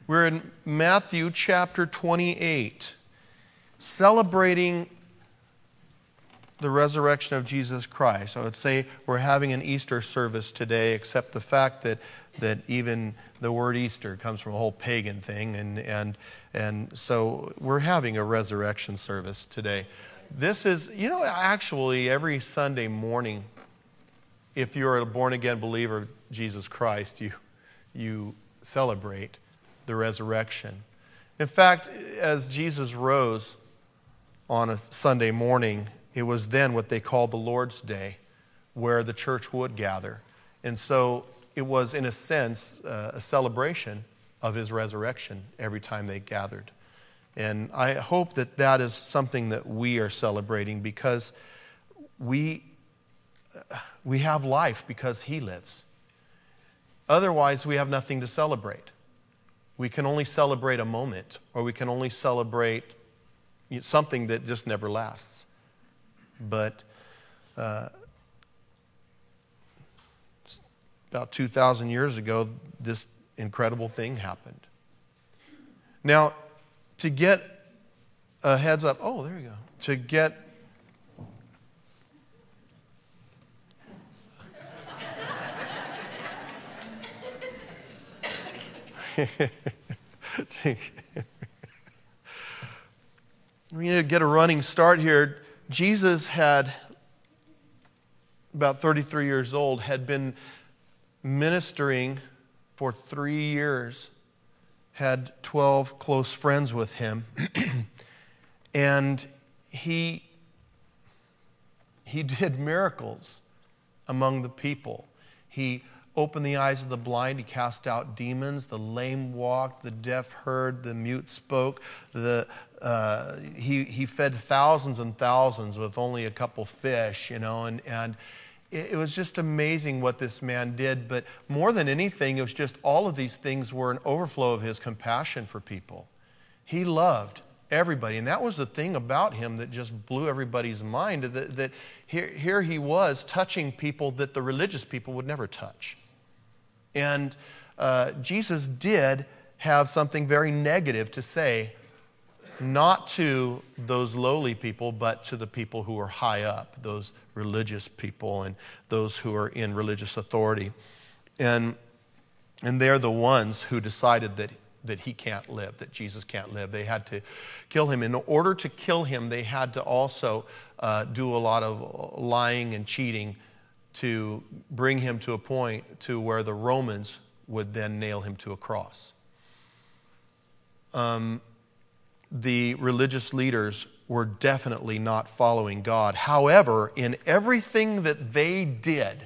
We're in Matthew chapter 28, celebrating the resurrection of Jesus Christ. I would say we're having an Easter service today, except the fact that even the word Easter comes from a whole pagan thing, and so we're having a resurrection service today. This is, actually every Sunday morning, if you're a born-again believer of Jesus Christ, you celebrate the resurrection. In fact, as Jesus rose on a Sunday morning, it was then what they called the Lord's Day, where the church would gather. And so it was, in a sense, a celebration of his resurrection every time they gathered. And I hope that that is something that we are celebrating, because we have life because he lives. Otherwise, we have nothing to celebrate. We can only celebrate a moment, or we can only celebrate something that just never lasts. But about 2,000 years ago, this incredible thing happened. Now, to get a heads up, there you go. To get we need to get a running start here. Jesus had, about 33 years old, had been ministering for 3 years, had 12 close friends with him, and he did miracles among the people. He opened the eyes of the blind, he cast out demons, the lame walked, the deaf heard, the mute spoke. He fed thousands and thousands with only a couple fish, and it was just amazing what this man did. But more than anything, it was just all of these things were an overflow of his compassion for people. He loved everybody, and that was the thing about him that just blew everybody's mind, that here he was touching people that the religious people would never touch. And Jesus did have something very negative to say, not to those lowly people, but to the people who are high up, those religious people and those who are in religious authority. And they're the ones who decided that he can't live, that Jesus can't live. They had to kill him. In order to kill him, they had to also do a lot of lying and cheating to bring him to a point to where the Romans would then nail him to a cross. The religious leaders were definitely not following God. However, in everything that they did,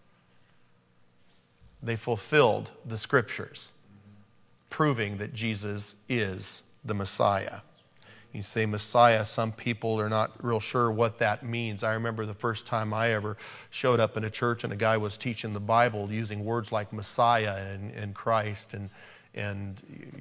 they fulfilled the Scriptures, proving that Jesus is the Messiah. You say Messiah, some people are not real sure what that means. I remember the first time I ever showed up in a church and a guy was teaching the Bible using words like Messiah and Christ and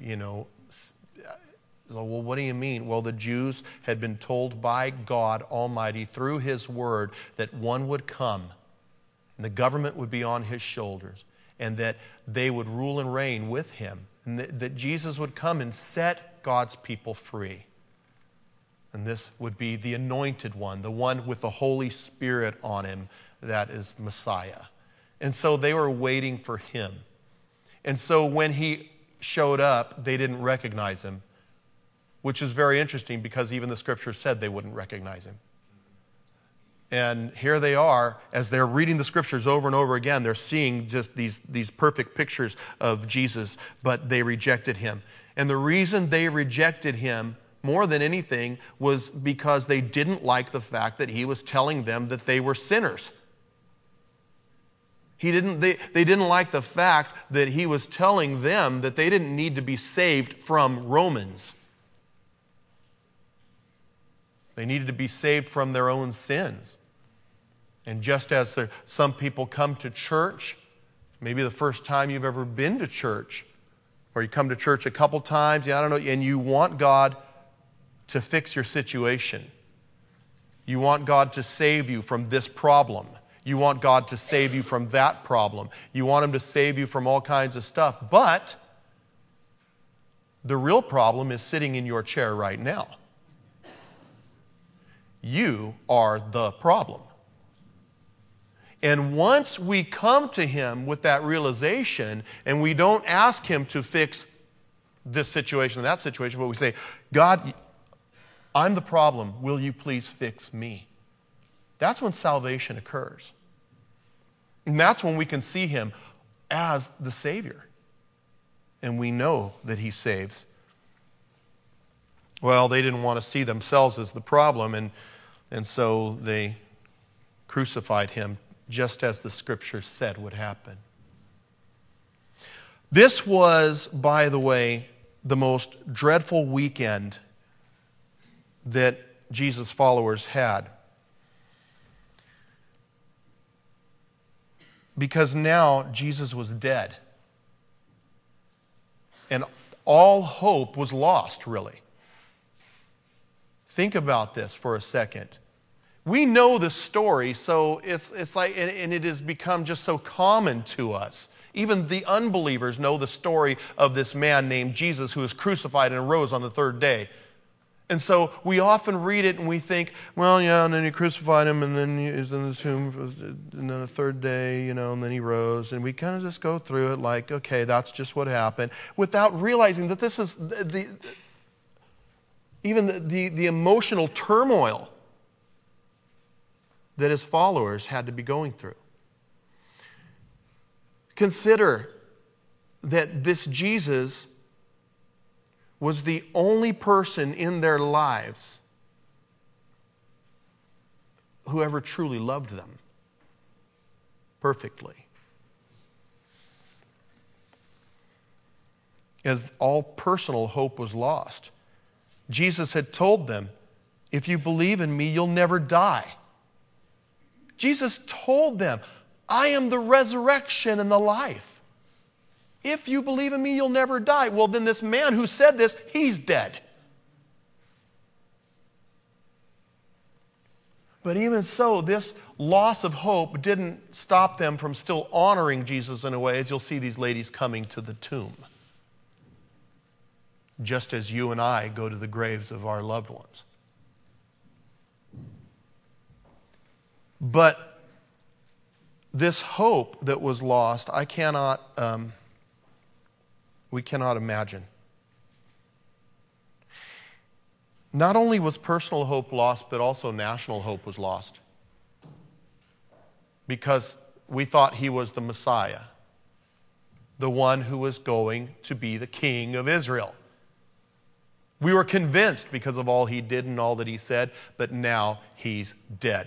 well, what do you mean? Well, the Jews had been told by God Almighty through His Word that one would come and the government would be on His shoulders and that they would rule and reign with Him, and that Jesus would come and set God's people free. And this would be the anointed one, the one with the Holy Spirit on him, that is Messiah. And so they were waiting for him. And so when he showed up, they didn't recognize him, which is very interesting because even the Scripture said they wouldn't recognize him. And here they are, as they're reading the Scriptures over and over again, they're seeing just these perfect pictures of Jesus, but they rejected him. And the reason they rejected him more than anything was because they didn't like the fact that he was telling them that they were sinners. They didn't like the fact that he was telling them that they didn't need to be saved from Romans. They needed to be saved from their own sins. And just as some people come to church, maybe the first time you've ever been to church, or you come to church a couple times, and you want God to fix your situation. You want God to save you from this problem. You want God to save you from that problem. You want Him to save you from all kinds of stuff. But The real problem is sitting in your chair right now. You are the problem. And once we come to Him with that realization, and we don't ask Him to fix this situation or that situation, but we say, God, I'm the problem. Will you please fix me? That's when salvation occurs. And that's when we can see Him as the Savior. And we know that He saves. Well, they didn't want to see themselves as the problem, and so they crucified Him just as the Scripture said would happen. This was, by the way, the most dreadful weekend that Jesus' followers had. Because now Jesus was dead. And all hope was lost, really. Think about this for a second. We know the story, so it's like, and it has become just so common to us. Even the unbelievers know the story of this man named Jesus who was crucified and rose on the third day. And so we often read it and we think, well, yeah, and then He crucified Him, and then He was in the tomb, and then the third day, and then He rose. And we kind of just go through it like, okay, that's just what happened, without realizing that this is even the emotional turmoil that His followers had to be going through. Consider that this Jesus was the only person in their lives who ever truly loved them perfectly. As all personal hope was lost, Jesus had told them, if you believe in me, you'll never die. Jesus told them, I am the resurrection and the life. If you believe in me, you'll never die. Well, then this man who said this, he's dead. But even so, this loss of hope didn't stop them from still honoring Jesus in a way, as you'll see these ladies coming to the tomb. Just as you and I go to the graves of our loved ones. But this hope that was lost, we cannot imagine. Not only was personal hope lost, but also national hope was lost. Because we thought He was the Messiah, the one who was going to be the King of Israel. We were convinced because of all He did and all that He said, but now He's dead.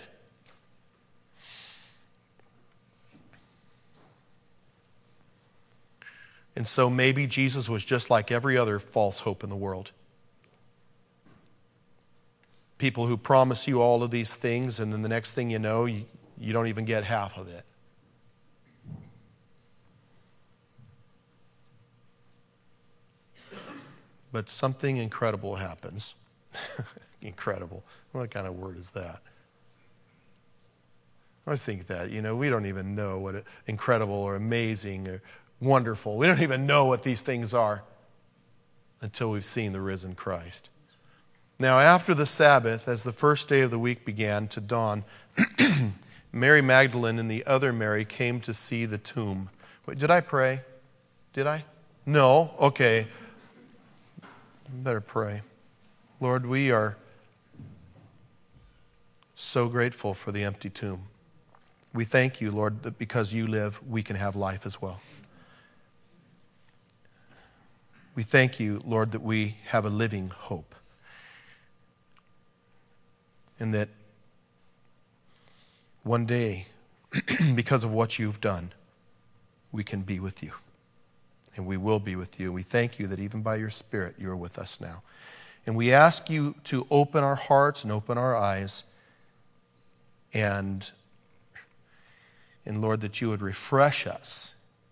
And so maybe Jesus was just like every other false hope in the world. People who promise you all of these things, and then the next thing you know, you don't even get half of it. But something incredible happens. Incredible. What kind of word is that? I always think that, we don't even know what incredible or amazing or wonderful. We don't even know what these things are until we've seen the risen Christ. Now, after the Sabbath, as the first day of the week began to dawn, Mary Magdalene and the other Mary came to see the tomb. Wait, did I pray? Did I? No? Okay. Better pray. Lord, we are so grateful for the empty tomb. We thank you, Lord, that because you live, we can have life as well. We thank you, Lord, that we have a living hope. And that one day, because of what you've done, we can be with you. And we will be with you. And we thank you that even by your Spirit, you are with us now. And we ask you to open our hearts and open our eyes. And Lord, that you would refresh us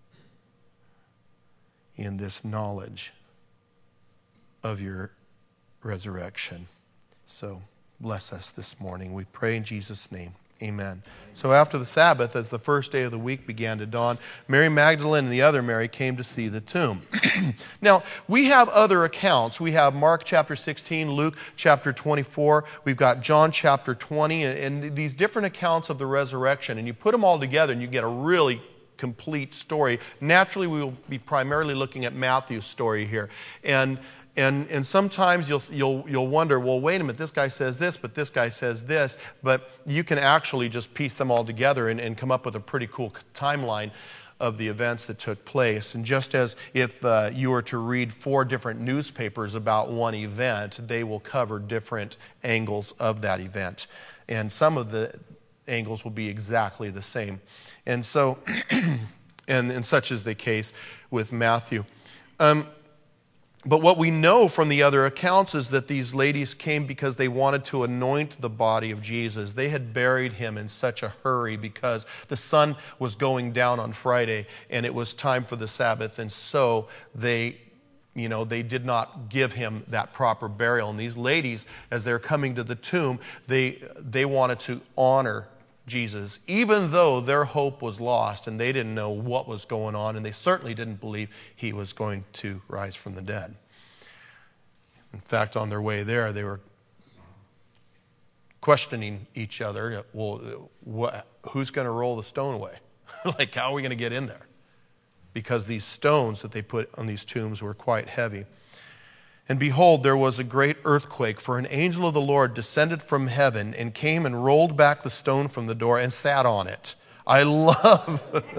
in this knowledge of your resurrection. So bless us this morning. We pray in Jesus' name. Amen. So after the Sabbath, as the first day of the week began to dawn, Mary Magdalene and the other Mary came to see the tomb. Now, we have other accounts. We have Mark chapter 16, Luke chapter 24. We've got John chapter 20, and these different accounts of the resurrection. And you put them all together and you get a really complete story. Naturally, we will be primarily looking at Matthew's story here. And sometimes you'll wonder, well, wait a minute, this guy says this, but this guy says this. But you can actually just piece them all together and come up with a pretty cool timeline of the events that took place. And just as if you were to read 4 different newspapers about one event, they will cover different angles of that event. And some of the angles will be exactly the same. And so, and such is the case with Matthew. But what we know from the other accounts is that these ladies came because they wanted to anoint the body of Jesus. They had buried him in such a hurry because the sun was going down on Friday and it was time for the Sabbath. And so they did not give him that proper burial. And these ladies, as they're coming to the tomb, they wanted to honor Jesus, even though their hope was lost and they didn't know what was going on, and they certainly didn't believe he was going to rise from the dead. In fact, on their way there, they were questioning each other. Well, who's going to roll the stone away? Like, how are we going to get in there? Because these stones that they put on these tombs were quite heavy. And behold, there was a great earthquake, for an angel of the Lord descended from heaven and came and rolled back the stone from the door and sat on it. I love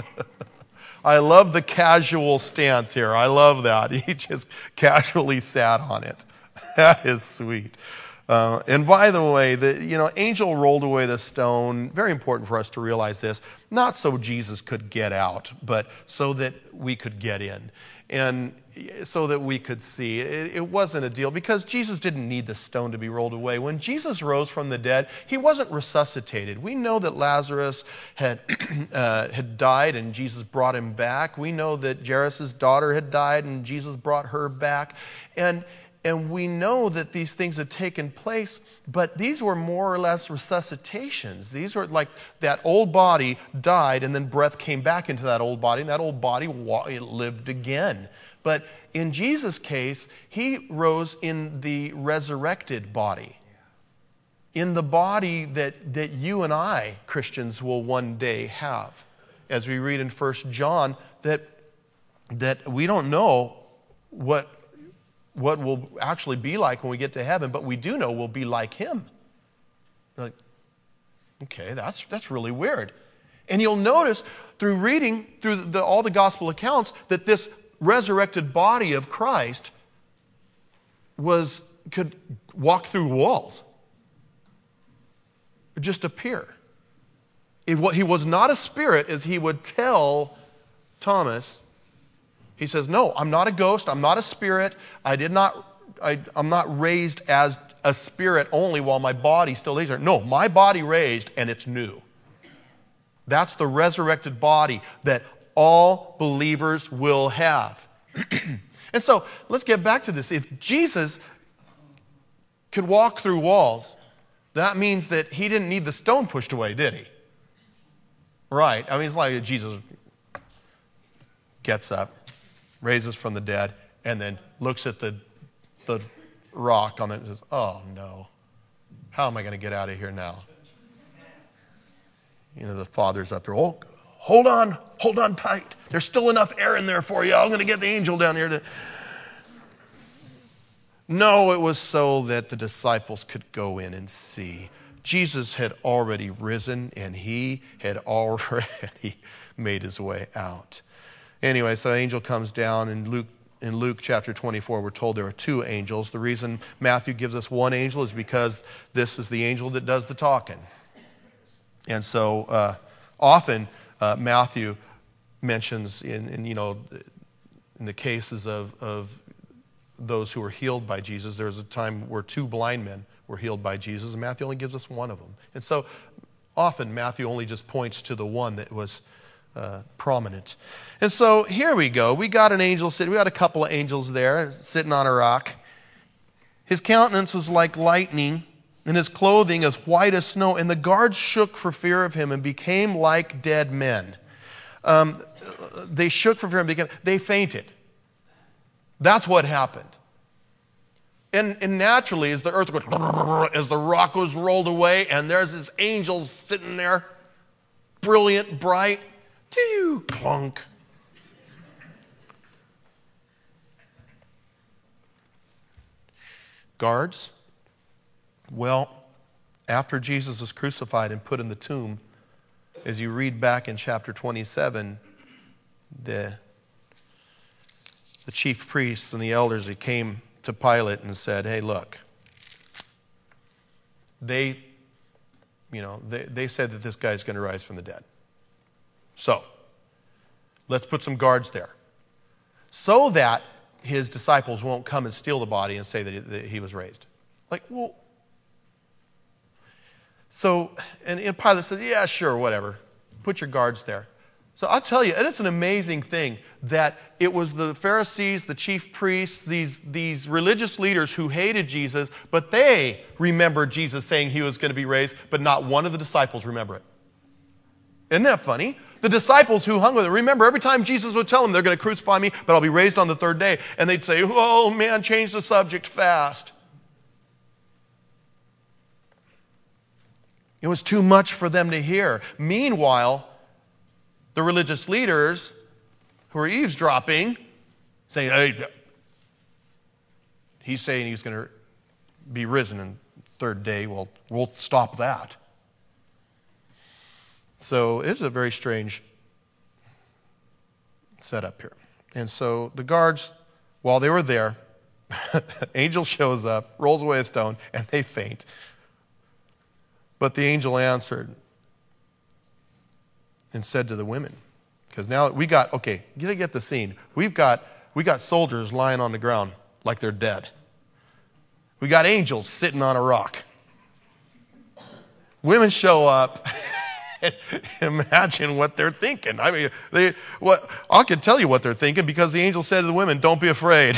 the casual stance here. I love that. He just casually sat on it. That is sweet. And by the way, the angel rolled away the stone. Very important for us to realize this. Not so Jesus could get out, but so that we could get in. And so that we could see. It wasn't a deal because Jesus didn't need the stone to be rolled away. When Jesus rose from the dead, he wasn't resuscitated. We know that Lazarus had died and Jesus brought him back. We know that Jairus' daughter had died and Jesus brought her back. And we know that these things had taken place, but these were more or less resuscitations. These were like that old body died and then breath came back into that old body, and that old body lived again. But in Jesus' case, he rose in the resurrected body, in the body that you and I, Christians, will one day have. As we read in 1 John, that we don't know what will actually be like when we get to heaven, but we do know we'll be like him. You're like, okay, that's really weird. And you'll notice through reading through all the gospel accounts that this resurrected body of Christ could walk through walls. Just appear. He was not a spirit, as he would tell Thomas. He says, no, I'm not a ghost, I'm not a spirit, I'm not raised as a spirit only while my body still lays there. No, my body raised and it's new. That's the resurrected body that all believers will have. And so, let's get back to this. If Jesus could walk through walls, that means that he didn't need the stone pushed away, did he? Right. I mean, it's like Jesus gets up, raises from the dead, and then looks at the rock on it and says, oh no, how am I going to get out of here now? The Father's up there, oh, hold on tight. There's still enough air in there for you. I'm going to get the angel down here. No, it was so that the disciples could go in and see. Jesus had already risen, and he had already made his way out. Anyway, so the angel comes down. In Luke chapter 24, we're told there are 2 angels. The reason Matthew gives us 1 angel is because this is the angel that does the talking. And so often Matthew mentions in the cases of those who were healed by Jesus, there was a time where 2 blind men were healed by Jesus, and Matthew only gives us 1 of them. And so often Matthew only just points to the one that was prominent. And so here we go. We got an angel sitting. We got a couple of angels there sitting on a rock. His countenance was like lightning, and his clothing as white as snow. And the guards shook for fear of him and became like dead men. They shook for fear and they fainted. That's what happened. And naturally, as the earthquake, as the rock was rolled away, and there's this angel sitting there, brilliant, bright, plunk. Guards, well, after Jesus was crucified and put in the tomb, as you read back in chapter 27, the chief priests and the elders, they came to Pilate and said, hey, look, they said that this guy's going to rise from the dead. So, let's put some guards there so that his disciples won't come and steal the body and say that he was raised. Like, well, so, and Pilate said, yeah, sure, whatever. Put your guards there. So I'll tell you, it is an amazing thing that it was the Pharisees, the chief priests, these religious leaders who hated Jesus, but they remembered Jesus saying he was going to be raised, but not one of the disciples remember it. Isn't that funny? The disciples who hung with him, remember every time Jesus would tell them, they're going to crucify me, but I'll be raised on the third day. And they'd say, oh man, change the subject fast. It was too much for them to hear. Meanwhile, the religious leaders who are eavesdropping, saying, hey, he's saying he's going to be risen on the third day. Well, we'll stop that. So it's a very strange setup here. And so the guards, while they were there, angel shows up, rolls away a stone, and they faint. But the angel answered and said to the women, because now we got, okay, you gotta get the scene. We got soldiers lying on the ground like they're dead. We got angels sitting on a rock. Women show up. Imagine what they're thinking. I mean, I can tell you what they're thinking because the angel said to the women, don't be afraid.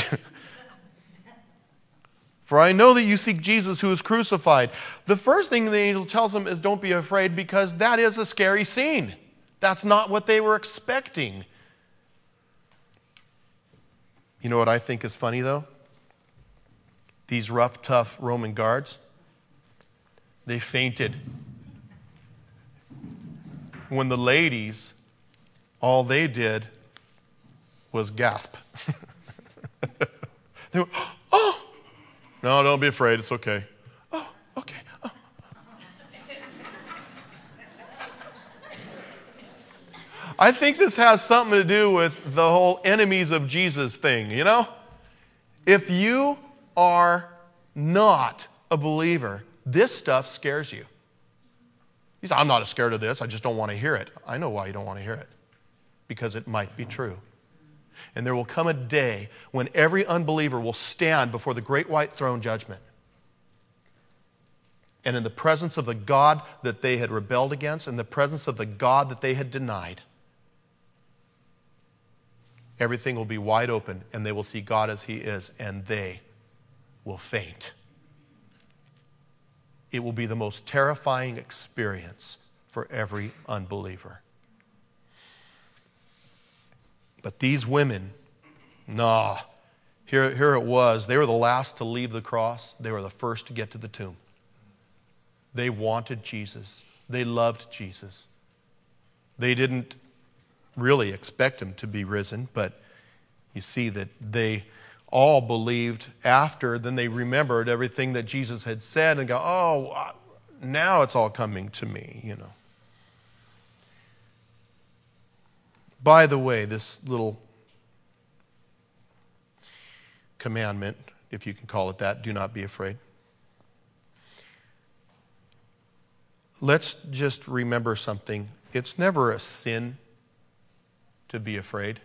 For I know that you seek Jesus who is crucified. The first thing the angel tells them is don't be afraid because that is a scary scene. That's not what they were expecting. You know what I think is funny though? These rough, tough Roman guards, they fainted. When the ladies, all they did was gasp. They went, oh! No, don't be afraid. It's okay. Oh, okay. Oh. I think this has something to do with the whole enemies of Jesus thing, you know? If you are not a believer, this stuff scares you. You say, I'm not scared of this. I just don't want to hear it. I know why you don't want to hear it. Because it might be true. And there will come a day when every unbeliever will stand before the great white throne judgment. And in the presence of the God that they had rebelled against, in the presence of the God that they had denied, everything will be wide open and they will see God as He is and they will faint. It will be the most terrifying experience for every unbeliever. But these women, here it was. They were the last to leave the cross. They were the first to get to the tomb. They wanted Jesus. They loved Jesus. They didn't really expect Him to be risen, but you see that they all believed after, then they remembered everything that Jesus had said and go, oh, now it's all coming to me, you know. By the way, this little commandment, if you can call it that, do not be afraid. Let's just remember something. It's never a sin to be afraid.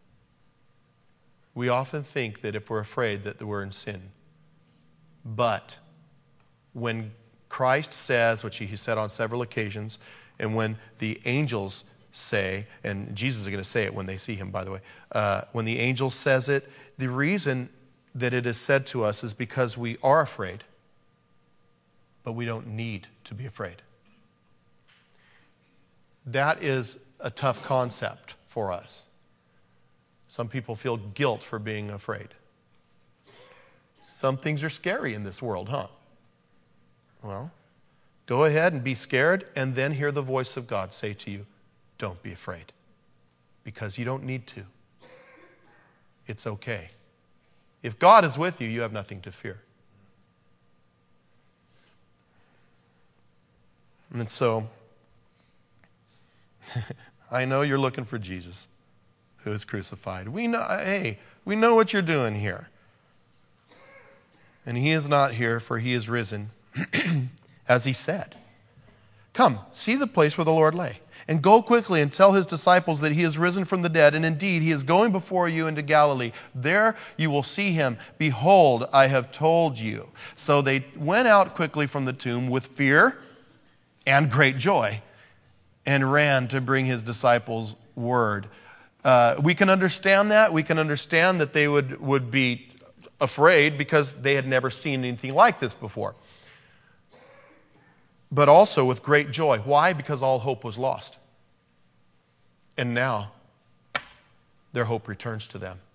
We often think that if we're afraid that we're in sin. But when Christ says, which He said on several occasions, and when the angels say, and Jesus is going to say it when they see Him, by the way, when the angel says it, the reason that it is said to us is because we are afraid. but we don't need to be afraid. That is a tough concept for us. Some people feel guilt for being afraid. Some things are scary in this world, huh? Well, go ahead and be scared, and then hear the voice of God say to you, don't be afraid, because you don't need to. It's okay. If God is with you, you have nothing to fear. And so, I know you're looking for Jesus, who is crucified. We know what you're doing here. And he is not here, for he is risen, as he said. Come, see the place where the Lord lay, and go quickly and tell his disciples that he is risen from the dead, and indeed he is going before you into Galilee. There you will see him. Behold, I have told you. So they went out quickly from the tomb with fear and great joy, and ran to bring his disciples word. We can understand that. We can understand that they would be afraid because they had never seen anything like this before. But also with great joy. Why? Because all hope was lost. And now their hope returns to them.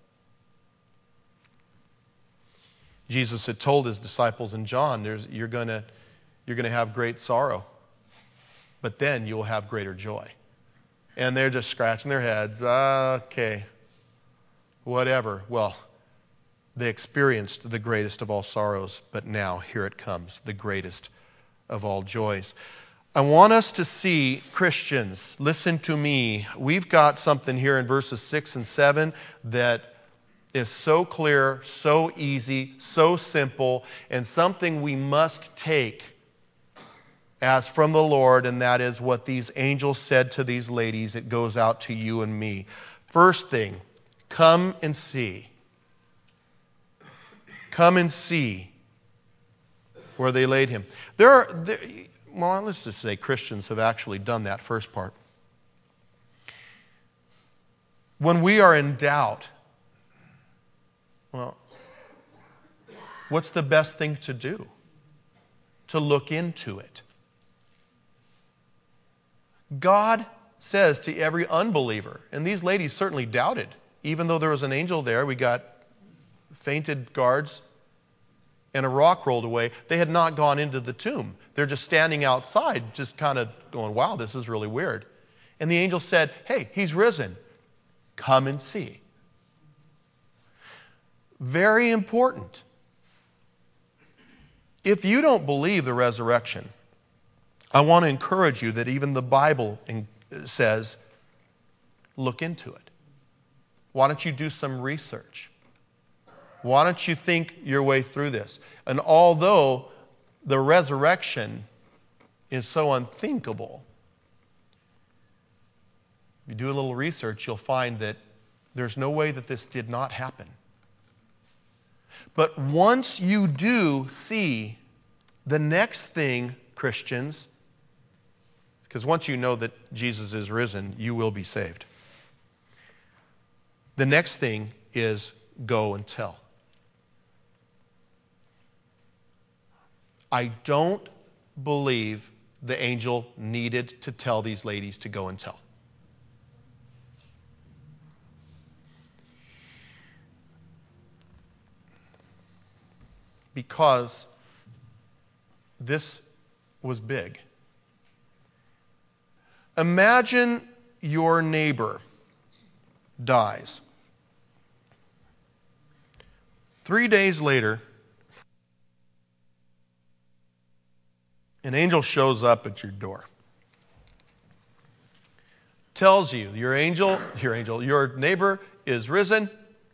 Jesus had told his disciples in John, you're going to have great sorrow, but then you will have greater joy. And they're just scratching their heads. Okay, whatever. Well, they experienced the greatest of all sorrows, but now here it comes, the greatest of all joys. I want us to see, Christians, listen to me. We've got something here in verses 6 and 7 that is so clear, so easy, so simple, and something we must take as from the Lord, and that is what these angels said to these ladies. It goes out to you and me. First thing, come and see. Come and see where they laid him. Well, let's just say Christians have actually done that first part. When we are in doubt, well, what's the best thing to do? To look into it. God says to every unbeliever, and these ladies certainly doubted, even though there was an angel there, we got fainted guards and a rock rolled away. They had not gone into the tomb. They're just standing outside, just kind of going, wow, this is really weird. And the angel said, hey, he's risen. Come and see. Very important. If you don't believe the resurrection, I want to encourage you that even the Bible says, look into it. Why don't you do some research? Why don't you think your way through this? And although the resurrection is so unthinkable, if you do a little research, you'll find that there's no way that this did not happen. But once you do see the next thing, Christians, because once you know that Jesus is risen, you will be saved. The next thing is go and tell. I don't believe the angel needed to tell these ladies to go and tell. Because this was big. Imagine your neighbor dies. 3 days later, an angel shows up at your door. Tells you, your neighbor is risen.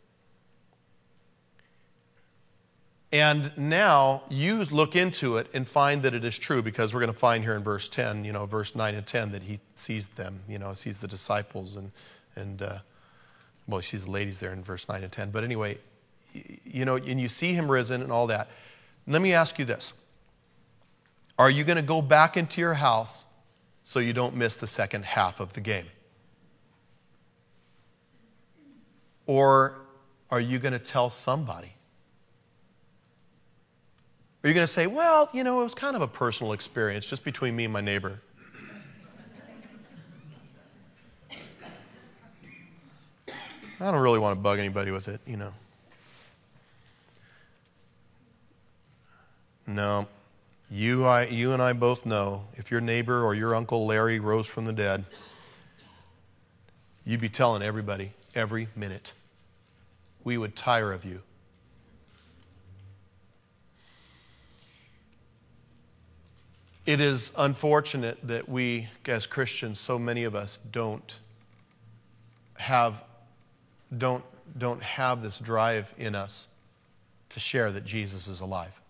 And now you look into it and find that it is true, because we're going to find here in verse 10, verse 9 and 10, that he sees them, sees the disciples and he sees the ladies there in verse 9 and 10. But anyway, and you see him risen and all that. Let me ask you this. Are you going to go back into your house so you don't miss the second half of the game? Or are you going to tell somebody? Or are you going to say, well, it was kind of a personal experience just between me and my neighbor? I don't really want to bug anybody with it, No. You and I both know if your neighbor or your Uncle Larry rose from the dead, you'd be telling everybody every minute. We would tire of you. It is unfortunate that we, as Christians, so many of us don't have this drive in us to share that Jesus is alive.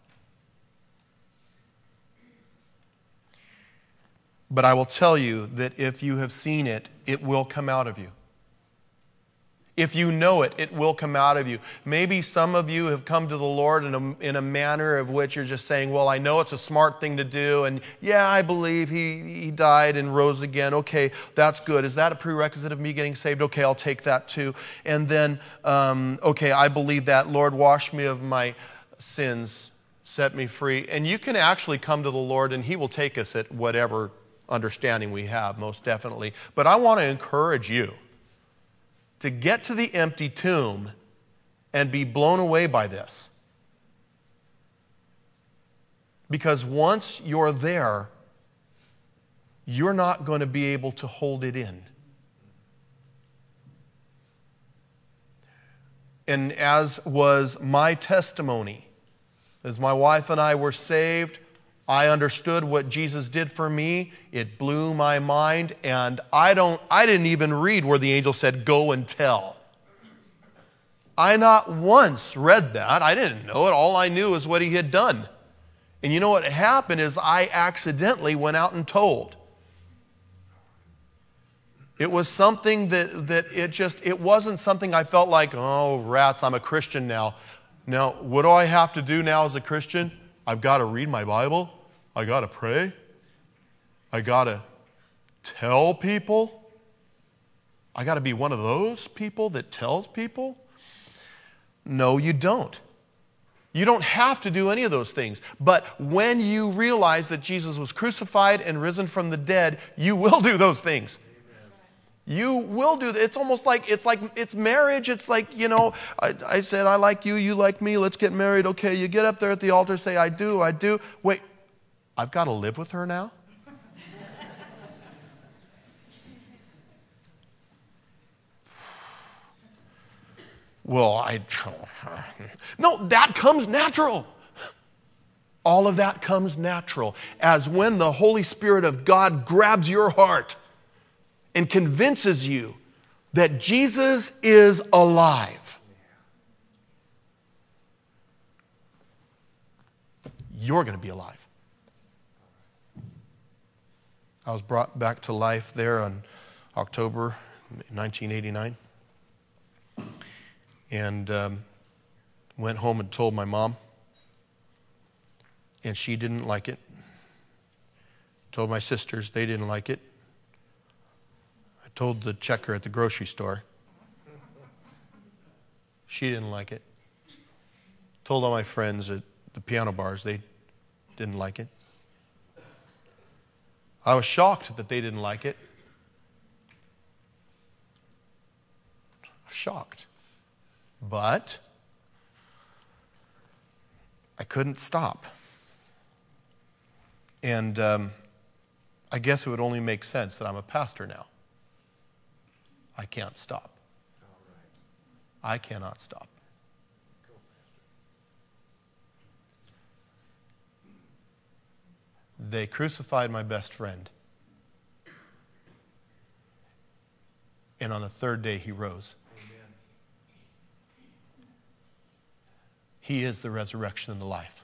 But I will tell you that if you have seen it, it will come out of you. If you know it, it will come out of you. Maybe some of you have come to the Lord in a manner of which you're just saying, well, I know it's a smart thing to do, and yeah, I believe he died and rose again. Okay, that's good. Is that a prerequisite of me getting saved? Okay, I'll take that too. And then, okay, I believe that. Lord, wash me of my sins, set me free. And you can actually come to the Lord, and He will take us at whatever understanding we have, most definitely. But I want to encourage you to get to the empty tomb and be blown away by this. Because once you're there, you're not going to be able to hold it in. And as was my testimony, as my wife and I were saved, I understood what Jesus did for me. It blew my mind, and I didn't even read where the angel said, go and tell. I not once read that. I didn't know it. All I knew was what he had done. And you know what happened is I accidentally went out and told. It was something that it wasn't something I felt like, oh, rats, I'm a Christian now. Now, what do I have to do now as a Christian? I've got to read my Bible. I got to pray. I got to tell people. I got to be one of those people that tells people. No, you don't. You don't have to do any of those things. But when you realize that Jesus was crucified and risen from the dead, you will do those things. You will do that. It's almost like it's marriage. It's like, I said, I like you, you like me, let's get married. Okay, you get up there at the altar, say, I do. Wait, I've got to live with her now? Well, no, that comes natural. All of that comes natural as when the Holy Spirit of God grabs your heart and convinces you that Jesus is alive. You're going to be alive. I was brought back to life there on October 1989 and went home and told my mom, and she didn't like it. Told my sisters, they didn't like it. I told the checker at the grocery store. She didn't like it. Told all my friends at the piano bars, they didn't like it. I was shocked that they didn't like it. Shocked. But I couldn't stop. And I guess it would only make sense that I'm a pastor now. I can't stop. I cannot stop. They crucified my best friend. And on the third day, he rose. Amen. He is the resurrection and the life.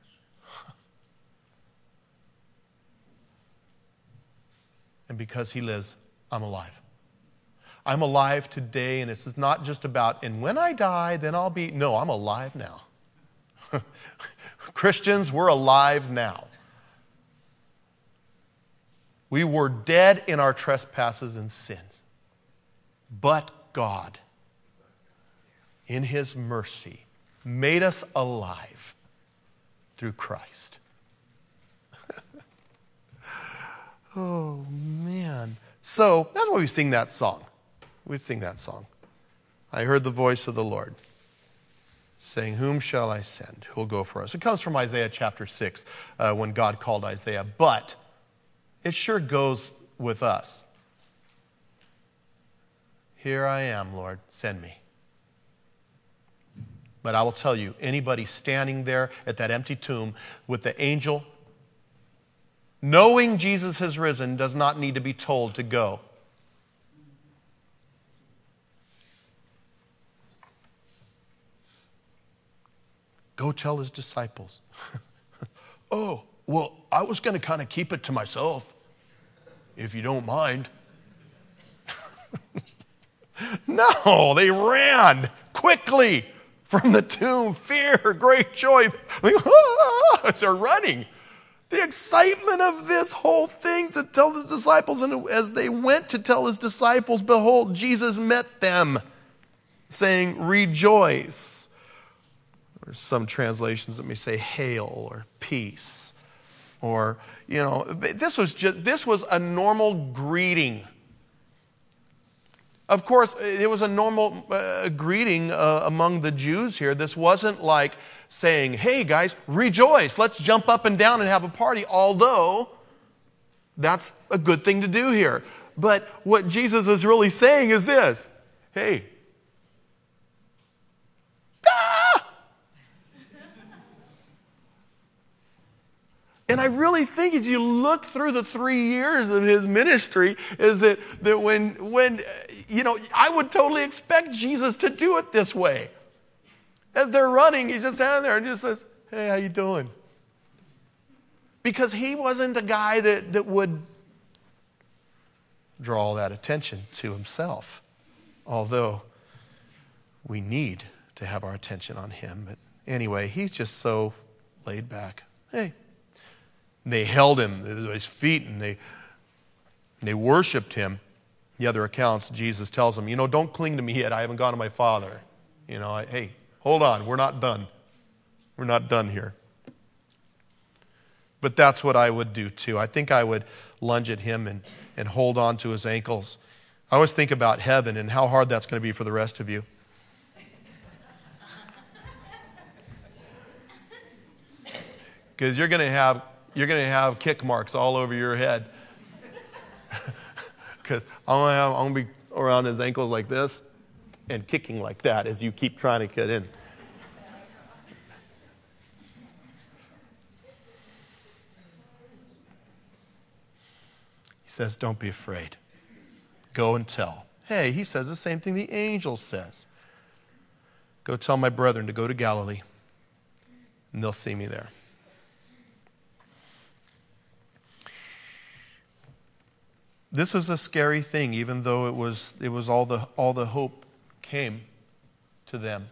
And because he lives, I'm alive. I'm alive today, and this is not just about, and when I die, then I'll be. No, I'm alive now. Christians, we're alive now. We were dead in our trespasses and sins. But God, in his mercy, made us alive through Christ. Oh, man. So that's why we sing that song. We sing that song. I heard the voice of the Lord saying, whom shall I send? Who will go for us? It comes from Isaiah chapter 6 when God called Isaiah. But it sure goes with us. Here I am, Lord, send me. But I will tell you, anybody standing there at that empty tomb with the angel, knowing Jesus has risen, does not need to be told to go. Go tell his disciples. Oh, well, I was going to kind of keep it to myself, if you don't mind. No, they ran quickly from the tomb. Fear, great joy. As they're running. The excitement of this whole thing to tell the disciples, and as they went to tell his disciples, behold, Jesus met them, saying, rejoice. There's some translations that may say hail or peace. Or, this was a normal greeting. Of course, it was a normal greeting among the Jews here. This wasn't like saying, hey guys, rejoice, let's jump up and down and have a party, although that's a good thing to do here. But what Jesus is really saying is this, hey, And I really think as you look through the 3 years of his ministry is that when I would totally expect Jesus to do it this way. As they're running, he just stands there and just says, hey, how you doing? Because he wasn't a guy that would draw all that attention to himself. Although we need to have our attention on him. But anyway, he's just so laid back. Hey. And they held him at his feet and they worshiped him. The other accounts, Jesus tells them, don't cling to me yet. I haven't gone to my Father. Hey, hold on. We're not done. We're not done here. But that's what I would do too. I think I would lunge at him and hold on to his ankles. I always think about heaven and how hard that's going to be for the rest of you. Because you're going to have kick marks all over your head. Because I'm going to be around his ankles like this and kicking like that as you keep trying to get in. He says, don't be afraid. Go and tell. Hey, he says the same thing the angel says. Go tell my brethren to go to Galilee, and they'll see me there. This was a scary thing, even though it was all the hope came to them.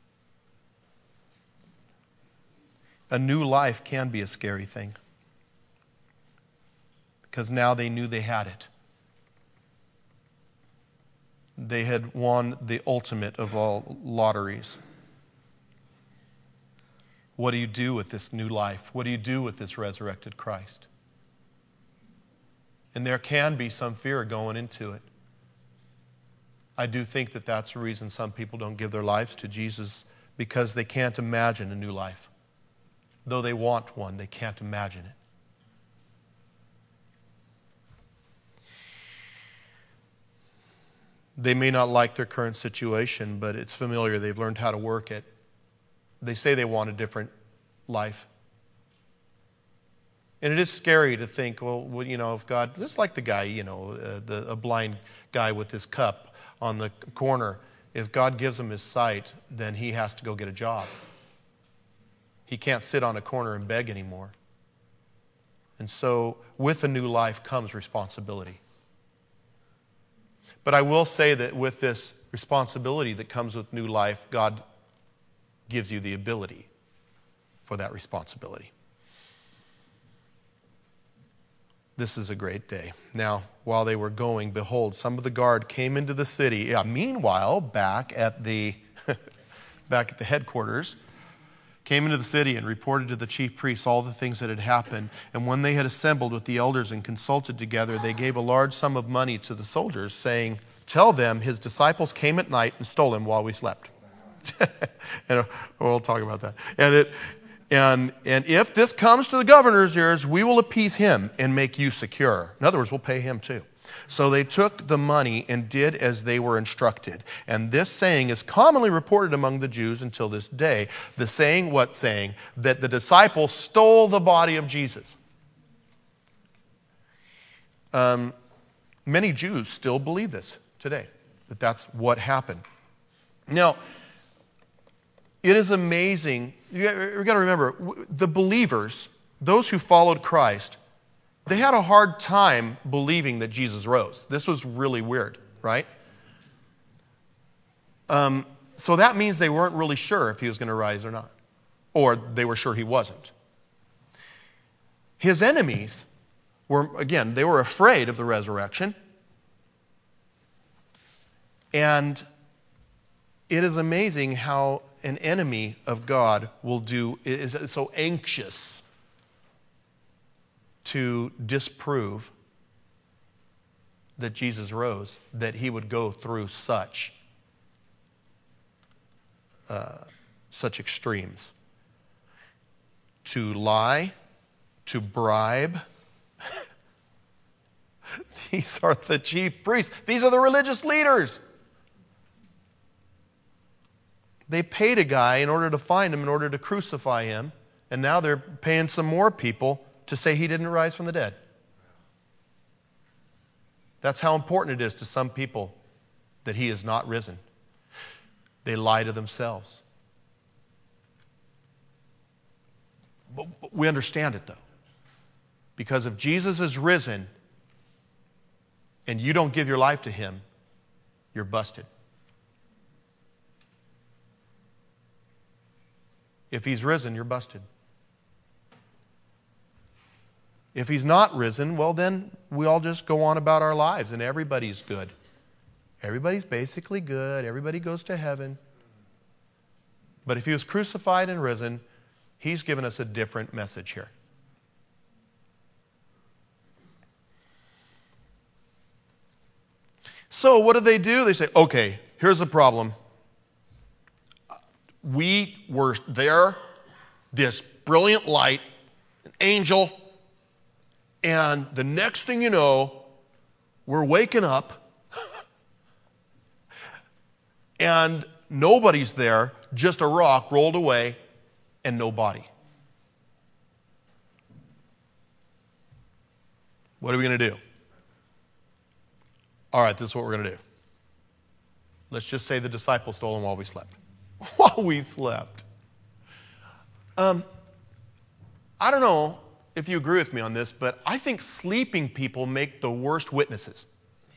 A new life can be a scary thing. Because now they knew they had it. They had won the ultimate of all lotteries. What do you do with this new life? What do you do with this resurrected Christ? And there can be some fear going into it. I do think that that's the reason some people don't give their lives to Jesus, because they can't imagine a new life. Though they want one, they can't imagine it. They may not like their current situation, but it's familiar. They've learned how to work it. They say they want a different life. And it is scary to think, well, if God, just like the guy, a blind guy with his cup on the corner, if God gives him his sight, then he has to go get a job. He can't sit on a corner and beg anymore. And so with a new life comes responsibility. But I will say that with this responsibility that comes with new life, God gives you the ability for that responsibility. This is a great day. Now, while they were going, behold, some of the guard came into the city. Meanwhile, back at the headquarters, came into the city and reported to the chief priests all the things that had happened. And when they had assembled with the elders and consulted together, they gave a large sum of money to the soldiers, saying, "Tell them his disciples came at night and stole him while we slept." And we'll talk about that. And if this comes to the governor's ears, we will appease him and make you secure. In other words, we'll pay him too. So they took the money and did as they were instructed. And this saying is commonly reported among the Jews until this day. The saying, what saying? That the disciples stole the body of Jesus. Many Jews still believe this today, that that's what happened. Now, it is amazing. You've got to remember, the believers, those who followed Christ, they had a hard time believing that Jesus rose. This was really weird, right? So that means they weren't really sure if he was going to rise or not. Or they were sure he wasn't. His enemies were, again, they were afraid of the resurrection. And it is amazing how an enemy of God is so anxious to disprove that Jesus rose, that he would go through such extremes. To lie, to bribe. These are the chief priests. These are the religious leaders. They paid a guy in order to find him, in order to crucify him, and now they're paying some more people to say he didn't rise from the dead. That's how important it is to some people that he is not risen. They lie to themselves. But we understand it, though. Because if Jesus is risen and you don't give your life to him, you're busted. If he's risen, you're busted. If he's not risen, well, then we all just go on about our lives and everybody's good. Everybody's basically good. Everybody goes to heaven. But if he was crucified and risen, he's given us a different message here. So what do? They say, okay, here's the problem. We were there, this brilliant light, an angel, and the next thing you know, we're waking up and nobody's there, just a rock rolled away and no body. What are we going to do? All right, this is what we're going to do. Let's just say the disciples stole him while we slept. While we slept. I don't know if you agree with me on this, but I think sleeping people make the worst witnesses.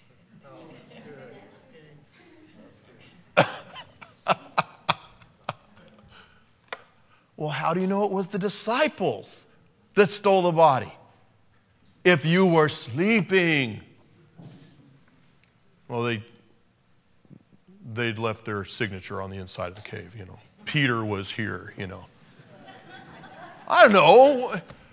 Well, how do you know it was the disciples that stole the body? If you were sleeping. Well, they'd left their signature on the inside of the cave, you know. Peter was here, you know. I don't know.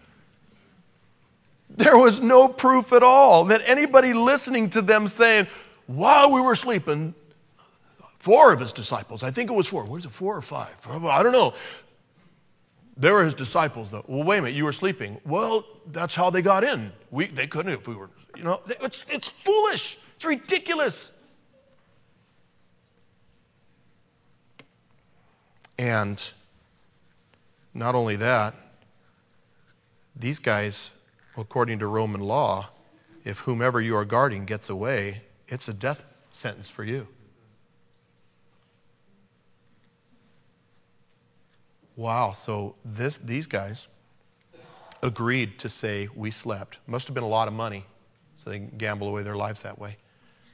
There was no proof at all that anybody listening to them saying, while we were sleeping, 4 of his disciples, I think it was 4. What is it, 4 or 5? I don't know. They were his disciples, though. Well, wait a minute, you were sleeping. Well, that's how they got in. They couldn't if we were, you know. It's foolish. It's ridiculous. And not only that, these guys, according to Roman law, if whomever you are guarding gets away, it's a death sentence for you. Wow, so these guys agreed to say we slept. Must have been a lot of money, so they can gamble away their lives that way.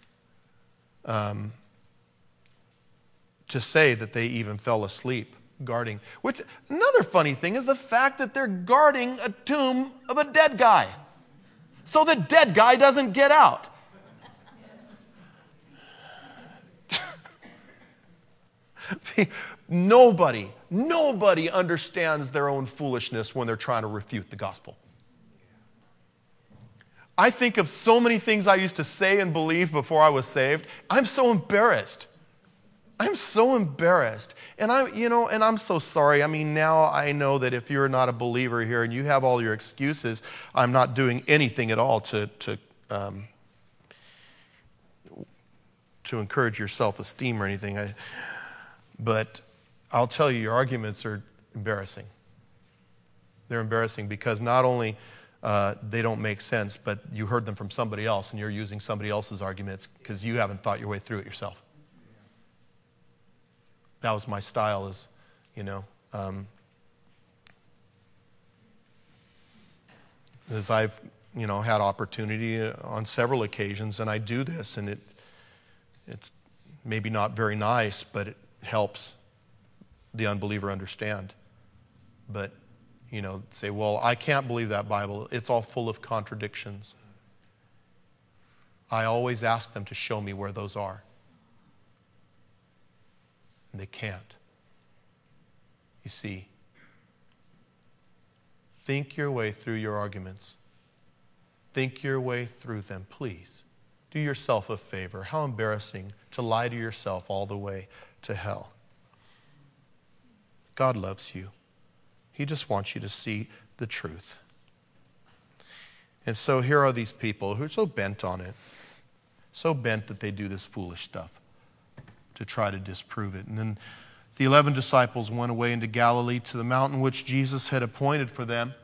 To say that they even fell asleep guarding. Which, another funny thing is the fact that they're guarding a tomb of a dead guy. So the dead guy doesn't get out. Nobody understands their own foolishness when they're trying to refute the gospel. I think of so many things I used to say and believe before I was saved. I'm so embarrassed. I'm so embarrassed. And I'm so sorry. I mean, now I know that if you're not a believer here and you have all your excuses, I'm not doing anything at all to encourage your self-esteem or anything. But I'll tell you, your arguments are embarrassing. They're embarrassing because not only they don't make sense, but you heard them from somebody else and you're using somebody else's arguments because you haven't thought your way through it yourself. That was my style, as I've, had opportunity on several occasions, and I do this, and it's maybe not very nice, but it helps the unbeliever understand. But, say, well, I can't believe that Bible. It's all full of contradictions. I always ask them to show me where those are. And they can't. You see, think your way through your arguments. Think your way through them, please. Do yourself a favor. How embarrassing to lie to yourself all the way to hell. God loves you. He just wants you to see the truth. And so here are these people who are so bent on it, so bent that they do this foolish stuff to try to disprove it. And then the 11 disciples went away into Galilee to the mountain which Jesus had appointed for them.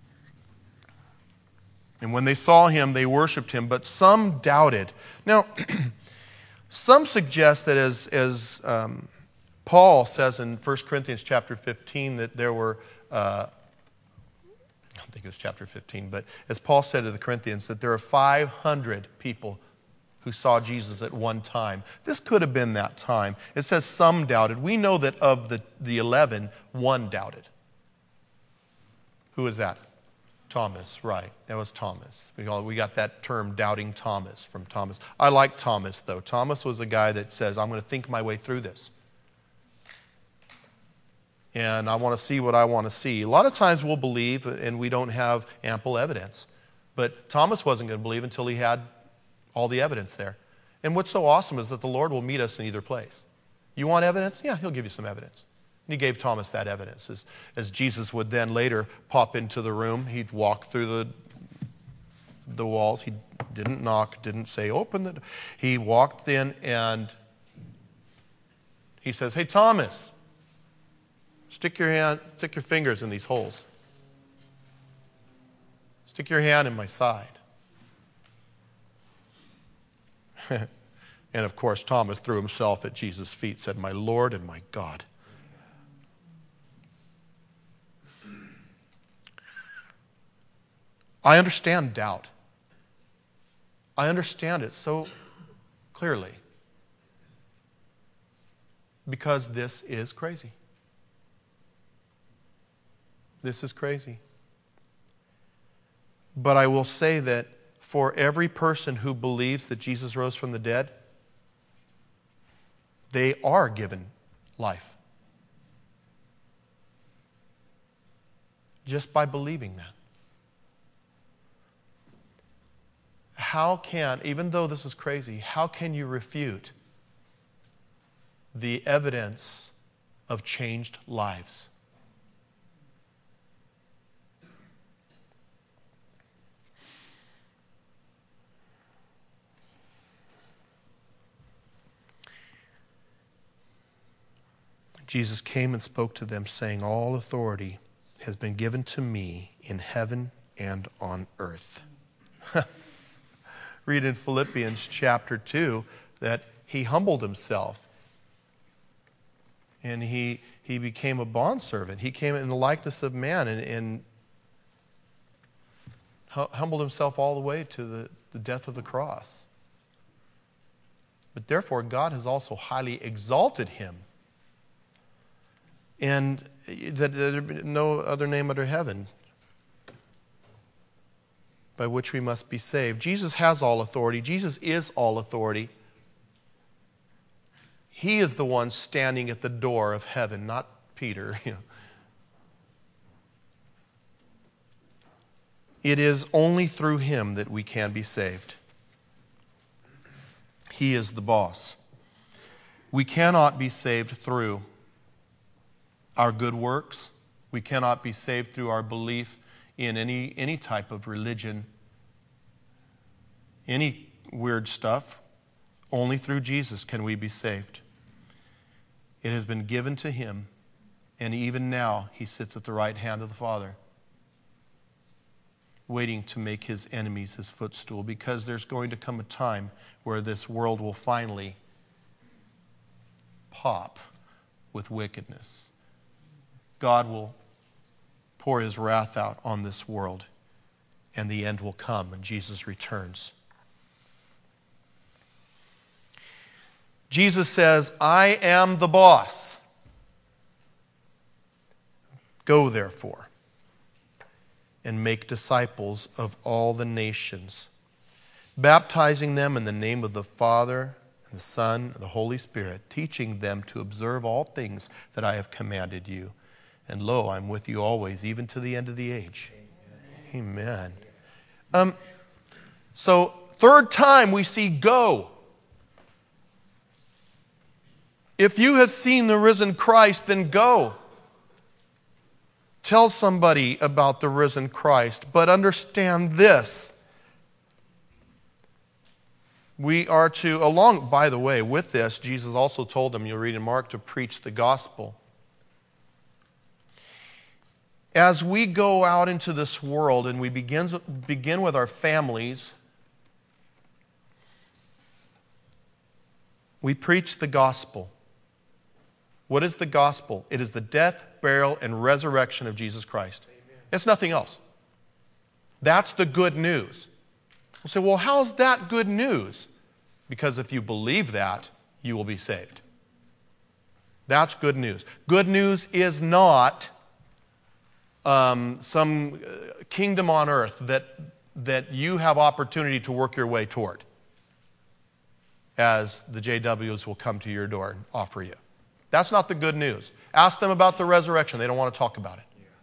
And when they saw him, they worshiped him, but some doubted. Now, some suggest that as Paul says in 1 Corinthians chapter 15 that there were, I don't think it was chapter 15, but as Paul said to the Corinthians, that there are 500 people who saw Jesus at one time. This could have been that time. It says some doubted. We know that of the 11, one doubted. Who was that? Thomas, right. That was Thomas. We got that term, doubting Thomas, from Thomas. I like Thomas, though. Thomas was a guy that says, I'm going to think my way through this. And I want to see what I want to see. A lot of times we'll believe and we don't have ample evidence. But Thomas wasn't going to believe until he had all the evidence there. And what's so awesome is that the Lord will meet us in either place. You want evidence? Yeah, he'll give you some evidence. And he gave Thomas that evidence. As Jesus would then later pop into the room, he'd walk through the walls. He didn't knock, didn't say, open the door. He walked in and he says, hey, Thomas, stick your fingers in these holes. Stick your hand in my side. And of course, Thomas threw himself at Jesus' feet, said, my Lord and my God. I understand doubt. I understand it so clearly. Because this is crazy. This is crazy. But I will say that for every person who believes that Jesus rose from the dead, they are given life. Just by believing that. How can, even though this is crazy, how can you refute the evidence of changed lives? Jesus came and spoke to them, saying, all authority has been given to me in heaven and on earth. Read in Philippians chapter 2 that he humbled himself and he became a bondservant. He came in the likeness of man and humbled himself all the way to the death of the cross. But therefore, God has also highly exalted him, and that there be no other name under heaven by which we must be saved. Jesus has all authority. Jesus is all authority. He is the one standing at the door of heaven, not Peter. It is only through him that we can be saved. He is the boss. We cannot be saved through our good works. We cannot be saved through our belief in any type of religion, any weird stuff. Only through Jesus can we be saved. It has been given to him, and even now he sits at the right hand of the Father, waiting to make his enemies his footstool, because there's going to come a time where this world will finally pop with wickedness. God will pour his wrath out on this world, and the end will come when Jesus returns. Jesus says, I am the boss. Go, therefore, and make disciples of all the nations, baptizing them in the name of the Father, and the Son, and the Holy Spirit, teaching them to observe all things that I have commanded you. And lo, I'm with you always, even to the end of the age. Amen. So, third time we see go. If you have seen the risen Christ, then go. Tell somebody about the risen Christ, but understand this. We are to, by the way, with this, Jesus also told them, you'll read in Mark, to preach the gospel. As we go out into this world and we begin with our families, we preach the gospel. What is the gospel? It is the death, burial, and resurrection of Jesus Christ. Amen. It's nothing else. That's the good news. We'll say, well, how's that good news? Because if you believe that, you will be saved. That's good news. Good news is not some kingdom on earth that you have opportunity to work your way toward, as the JWs will come to your door and offer you. That's not the good news. Ask them about the resurrection. They don't want to talk about it.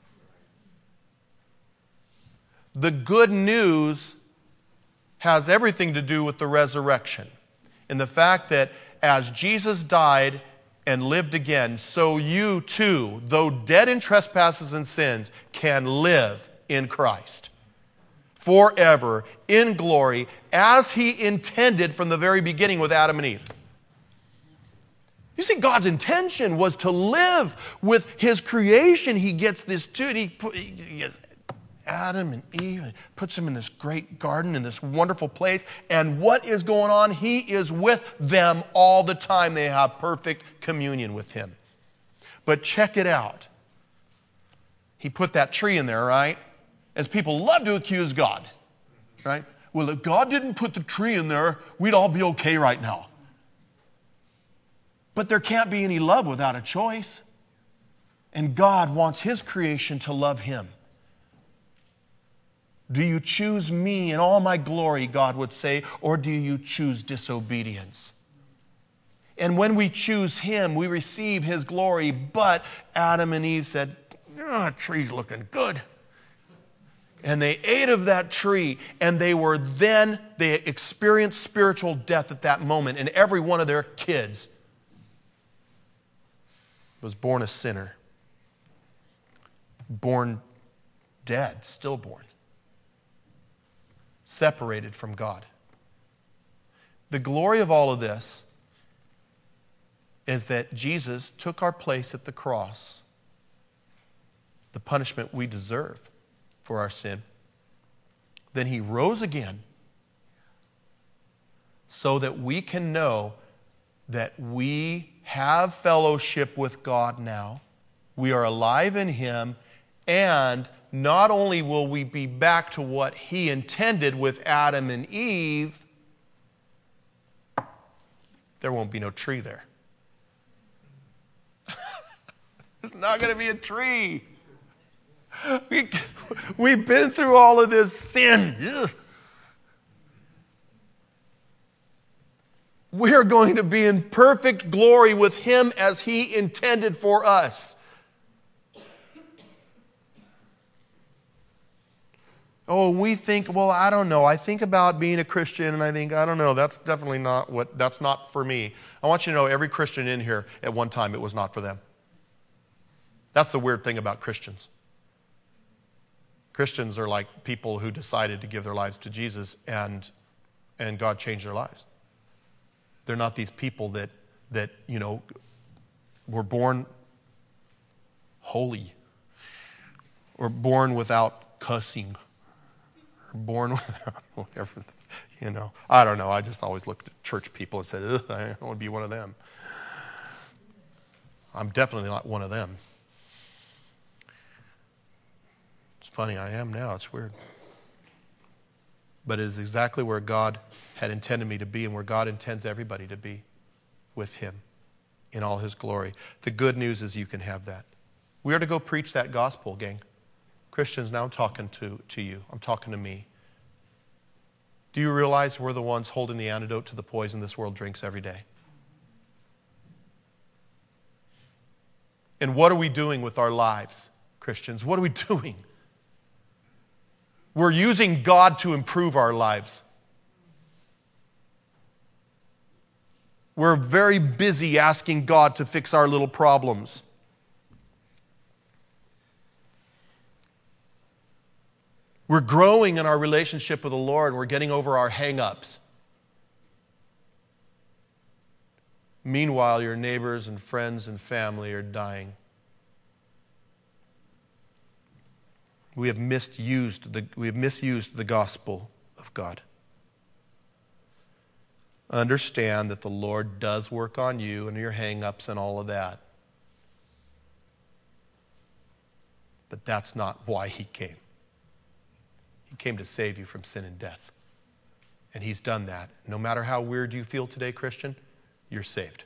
The good news has everything to do with the resurrection, and the fact that as Jesus died and lived again, so you too, though dead in trespasses and sins, can live in Christ forever in glory, as he intended from the very beginning with Adam and Eve. You see, God's intention was to live with his creation. He gets this too. He gets Adam and Eve, and puts them in this great garden, in this wonderful place. And what is going on? He is with them all the time. They have perfect communion with him. But check it out. He put that tree in there, right? As people love to accuse God, right? Well, if God didn't put the tree in there, we'd all be okay right now. But there can't be any love without a choice. And God wants his creation to love him. Do you choose me in all my glory, God would say, or do you choose disobedience? And when we choose him, we receive his glory. But Adam and Eve said, that tree's looking good. And they ate of that tree, and they experienced spiritual death at that moment. And every one of their kids was born a sinner, born dead, stillborn, separated from God. The glory of all of this is that Jesus took our place at the cross, the punishment we deserve for our sin. Then he rose again so that we can know that we have fellowship with God now. We are alive in him, and not only will we be back to what he intended with Adam and Eve, there won't be no tree there. There's not going to be a tree. We've been through all of this sin. Ugh. We are going to be in perfect glory with Him as He intended for us. Oh, we think, well, I don't know. I think about being a Christian and I think, I don't know, that's definitely that's not for me. I want you to know every Christian in here at one time, it was not for them. That's the weird thing about Christians. Christians are like people who decided to give their lives to Jesus and God changed their lives. They're not these people that were born holy or born without cussing. Born without whatever, I don't know. I just always looked at church people and said, I don't want to be one of them. I'm definitely not one of them. It's funny, I am now. It's weird. But it is exactly where God had intended me to be and where God intends everybody to be with Him in all His glory. The good news is you can have that. We are to go preach that gospel, gang. Christians, now I'm talking to you. I'm talking to me. Do you realize we're the ones holding the antidote to the poison this world drinks every day? And what are we doing with our lives, Christians? What are we doing? We're using God to improve our lives. We're very busy asking God to fix our little problems. We're growing in our relationship with the Lord. We're getting over our hang-ups. Meanwhile, your neighbors and friends and family are dying. We have misused the gospel of God. Understand that the Lord does work on you and your hang-ups and all of that. But that's not why He came. He came to save you from sin and death. And He's done that. No matter how weird you feel today, Christian, you're saved.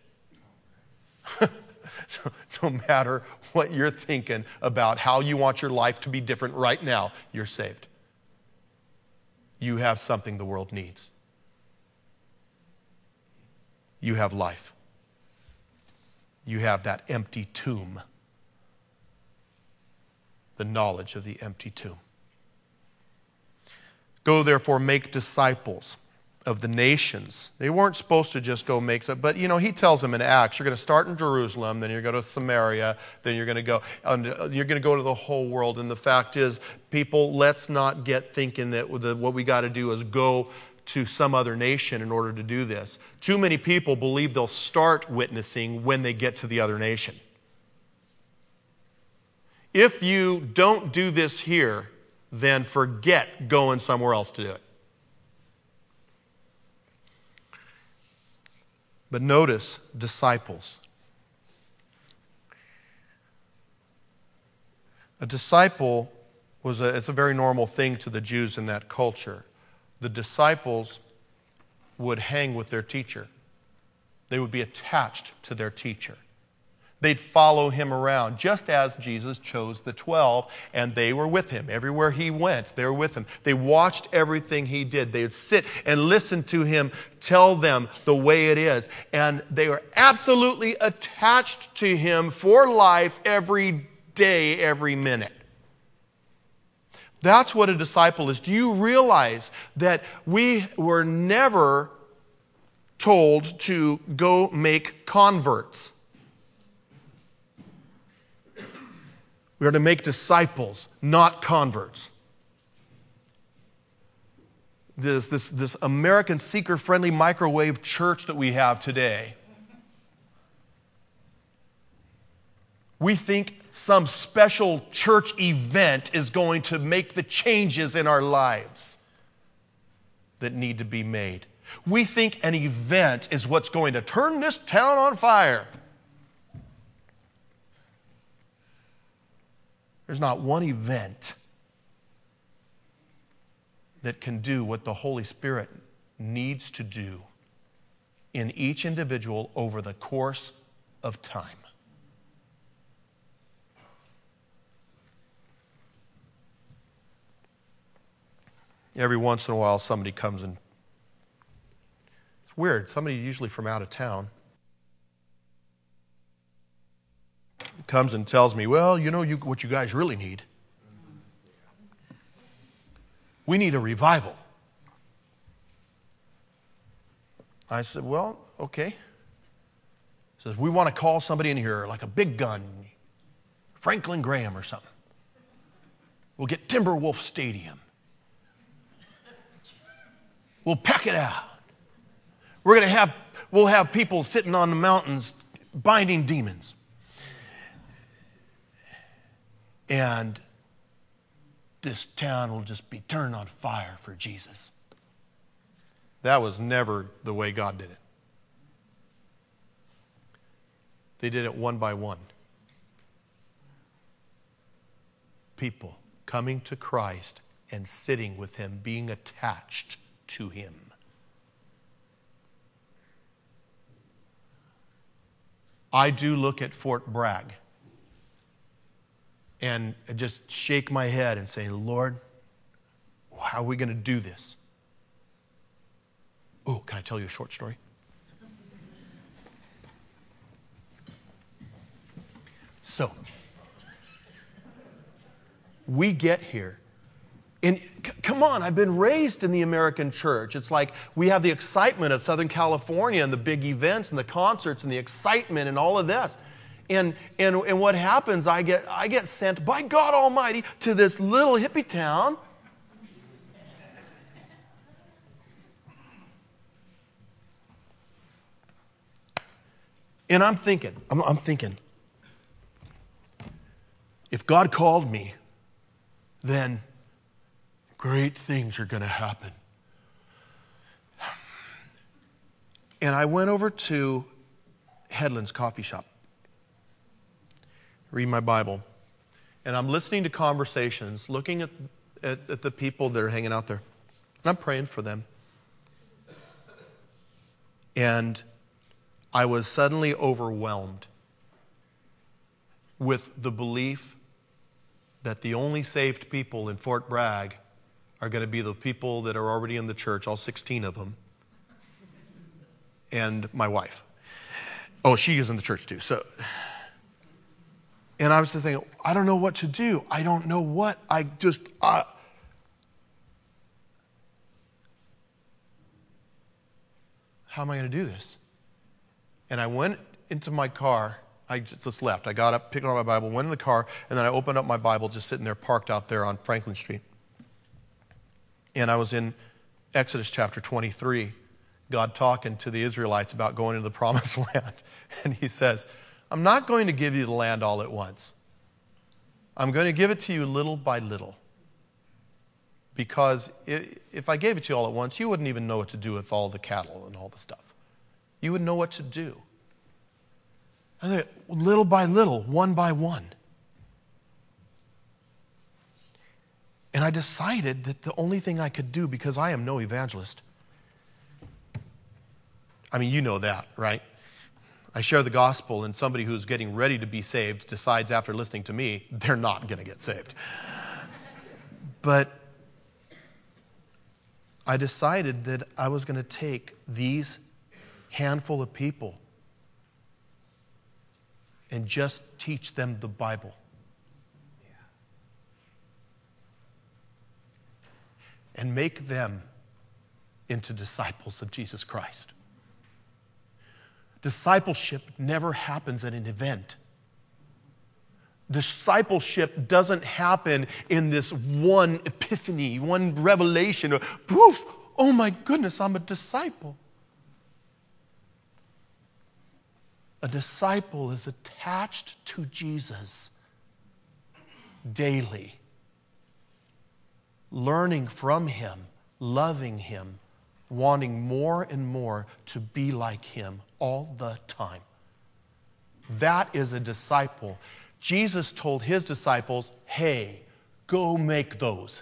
No matter what you're thinking about how you want your life to be different right now, you're saved. You have something the world needs. You have life. You have that empty tomb. The knowledge of the empty tomb. Go therefore make disciples of the nations. They weren't supposed to just go make them, but He tells them in Acts, you're going to start in Jerusalem, then you're going to go to Samaria, then you're going to go to the whole world. And the fact is, people, let's not get thinking that what we got to do is go to some other nation in order to do this. Too many people believe they'll start witnessing when they get to the other nation. If you don't do this here, then forget going somewhere else to do it. But notice, disciples. A disciple it's a very normal thing to the Jews in that culture. The disciples would hang with their teacher. They would be attached to their teacher. They'd follow Him around, just as Jesus chose the 12, and they were with Him. Everywhere He went, they were with Him. They watched everything He did. They would sit and listen to Him tell them the way it is. And they were absolutely attached to Him for life every day, every minute. That's what a disciple is. Do you realize that we were never told to go make converts? We are to make disciples, not converts. This American seeker-friendly microwave church that we have today, we think some special church event is going to make the changes in our lives that need to be made. We think an event is what's going to turn this town on fire. There's not one event that can do what the Holy Spirit needs to do in each individual over the course of time. Every once in a while, somebody comes and weird. Somebody usually from out of town comes and tells me, well, what you guys really need? We need a revival. I said, well, okay. He says, we want to call somebody in here, like a big gun, Franklin Graham or something. We'll get Timberwolf Stadium. We'll pack it out. We'll have people sitting on the mountains binding demons. And this town will just be turned on fire for Jesus. That was never the way God did it. They did it one by one. People coming to Christ and sitting with Him, being attached to Him. I do look at Fort Bragg and just shake my head and say, Lord, how are we going to do this? Oh, can I tell you a short story? So, we get here. And come on, I've been raised in the American church. It's like we have the excitement of Southern California and the big events and the concerts and the excitement and all of this. And what happens, I get sent by God Almighty to this little hippie town. And I'm thinking, if God called me, then great things are going to happen. And I went over to Headland's coffee shop, read my Bible, and I'm listening to conversations, looking at the people that are hanging out there, and I'm praying for them. And I was suddenly overwhelmed with the belief that the only saved people in Fort Bragg are going to be the people that are already in the church, all 16 of them, and my wife. Oh, she is in the church too. And I was just thinking, I don't know what to do. I don't know what. How am I going to do this? And I went into my car. I just left. I got up, picked up my Bible, went in the car, and then I opened up my Bible just sitting there parked out there on Franklin Street. And I was in Exodus chapter 23, God talking to the Israelites about going into the promised land. And He says, I'm not going to give you the land all at once. I'm going to give it to you little by little. Because if I gave it to you all at once, you wouldn't even know what to do with all the cattle and all the stuff. You wouldn't know what to do. I think, little by little, one by one. And I decided that the only thing I could do, because I am no evangelist. I mean, you know that, right? I share the gospel, and somebody who's getting ready to be saved decides after listening to me, they're not going to get saved. But I decided that I was going to take these handful of people and just teach them the Bible. And make them into disciples of Jesus Christ. Discipleship never happens at an event. Discipleship doesn't happen in this one epiphany, one revelation of, poof, oh my goodness, I'm a disciple. A disciple is attached to Jesus daily, learning from Him, loving Him, wanting more and more to be like Him all the time. That is a disciple. Jesus told His disciples, hey, go make those.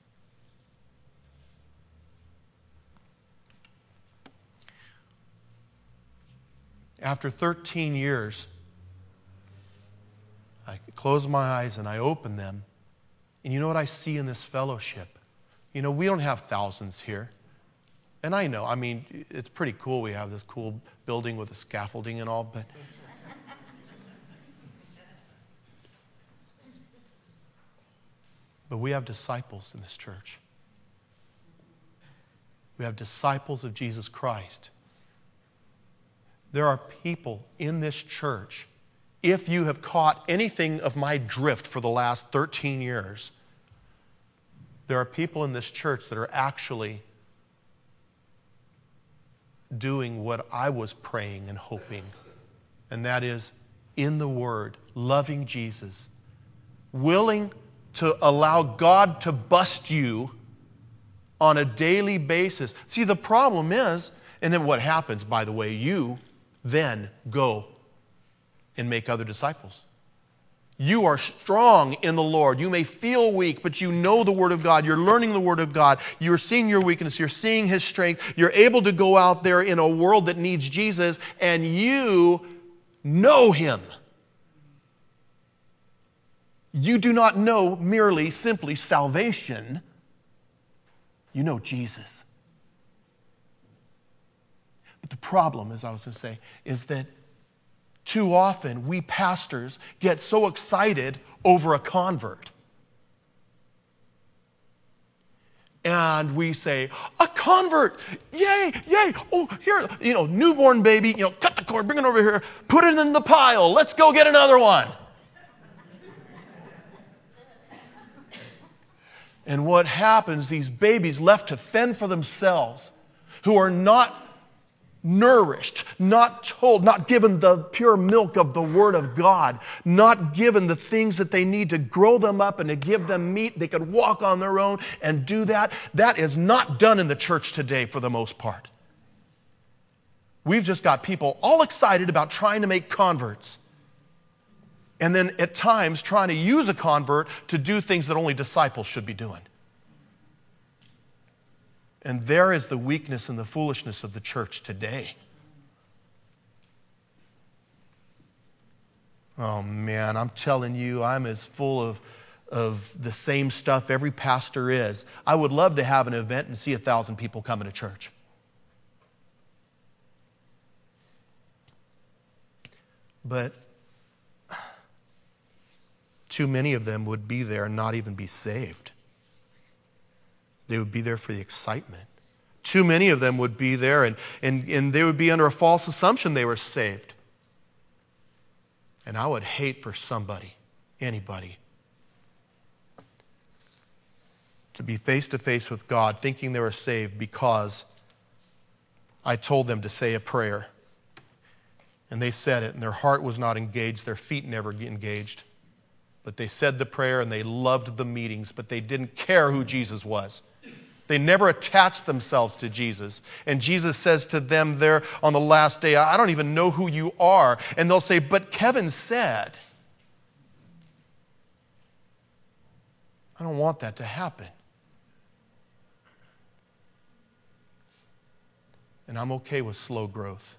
After 13 years, I close my eyes and I open them. And you know what I see in this fellowship? You know, we don't have thousands here. And I know, I mean, it's pretty cool. We have this cool building with the scaffolding and all, but we have disciples in this church. We have disciples of Jesus Christ. There are people in this church, if you have caught anything of my drift for the last 13 years, there are people in this church that are actually doing what I was praying and hoping, and that is in the Word, loving Jesus, willing to allow God to bust you on a daily basis. See, the problem is, and then what happens, by the way, you then go and make other disciples. You are strong in the Lord. You may feel weak, but you know the Word of God. You're learning the Word of God. You're seeing your weakness. You're seeing His strength. You're able to go out there in a world that needs Jesus, and you know Him. You do not know merely, simply salvation. You know Jesus. But the problem, as I was going to say, is that too often we pastors get so excited over a convert. And we say, a convert, yay, yay, oh, here, newborn baby, cut the cord, bring it over here, put it in the pile, let's go get another one. And what happens, these babies left to fend for themselves, who are not nourished, not told, not given the pure milk of the Word of God, not given the things that they need to grow them up and to give them meat, they could walk on their own and do that. That is not done in the church today for the most part. We've just got people all excited about trying to make converts. And then at times trying to use a convert to do things that only disciples should be doing. And there is the weakness and the foolishness of the church today. Oh man, I'm telling you, I'm as full of the same stuff every pastor is. I would love to have an event and see 1,000 people coming to church. But too many of them would be there and not even be saved. They would be there for the excitement. Too many of them would be there and they would be under a false assumption they were saved. And I would hate for somebody, anybody, to be face to face with God thinking they were saved because I told them to say a prayer. And they said it and their heart was not engaged, their feet never engaged. But they said the prayer and they loved the meetings, but they didn't care who Jesus was. They never attached themselves to Jesus. And Jesus says to them there on the last day, I don't even know who you are. And they'll say, but Kevin said. I don't want that to happen. And I'm okay with slow growth.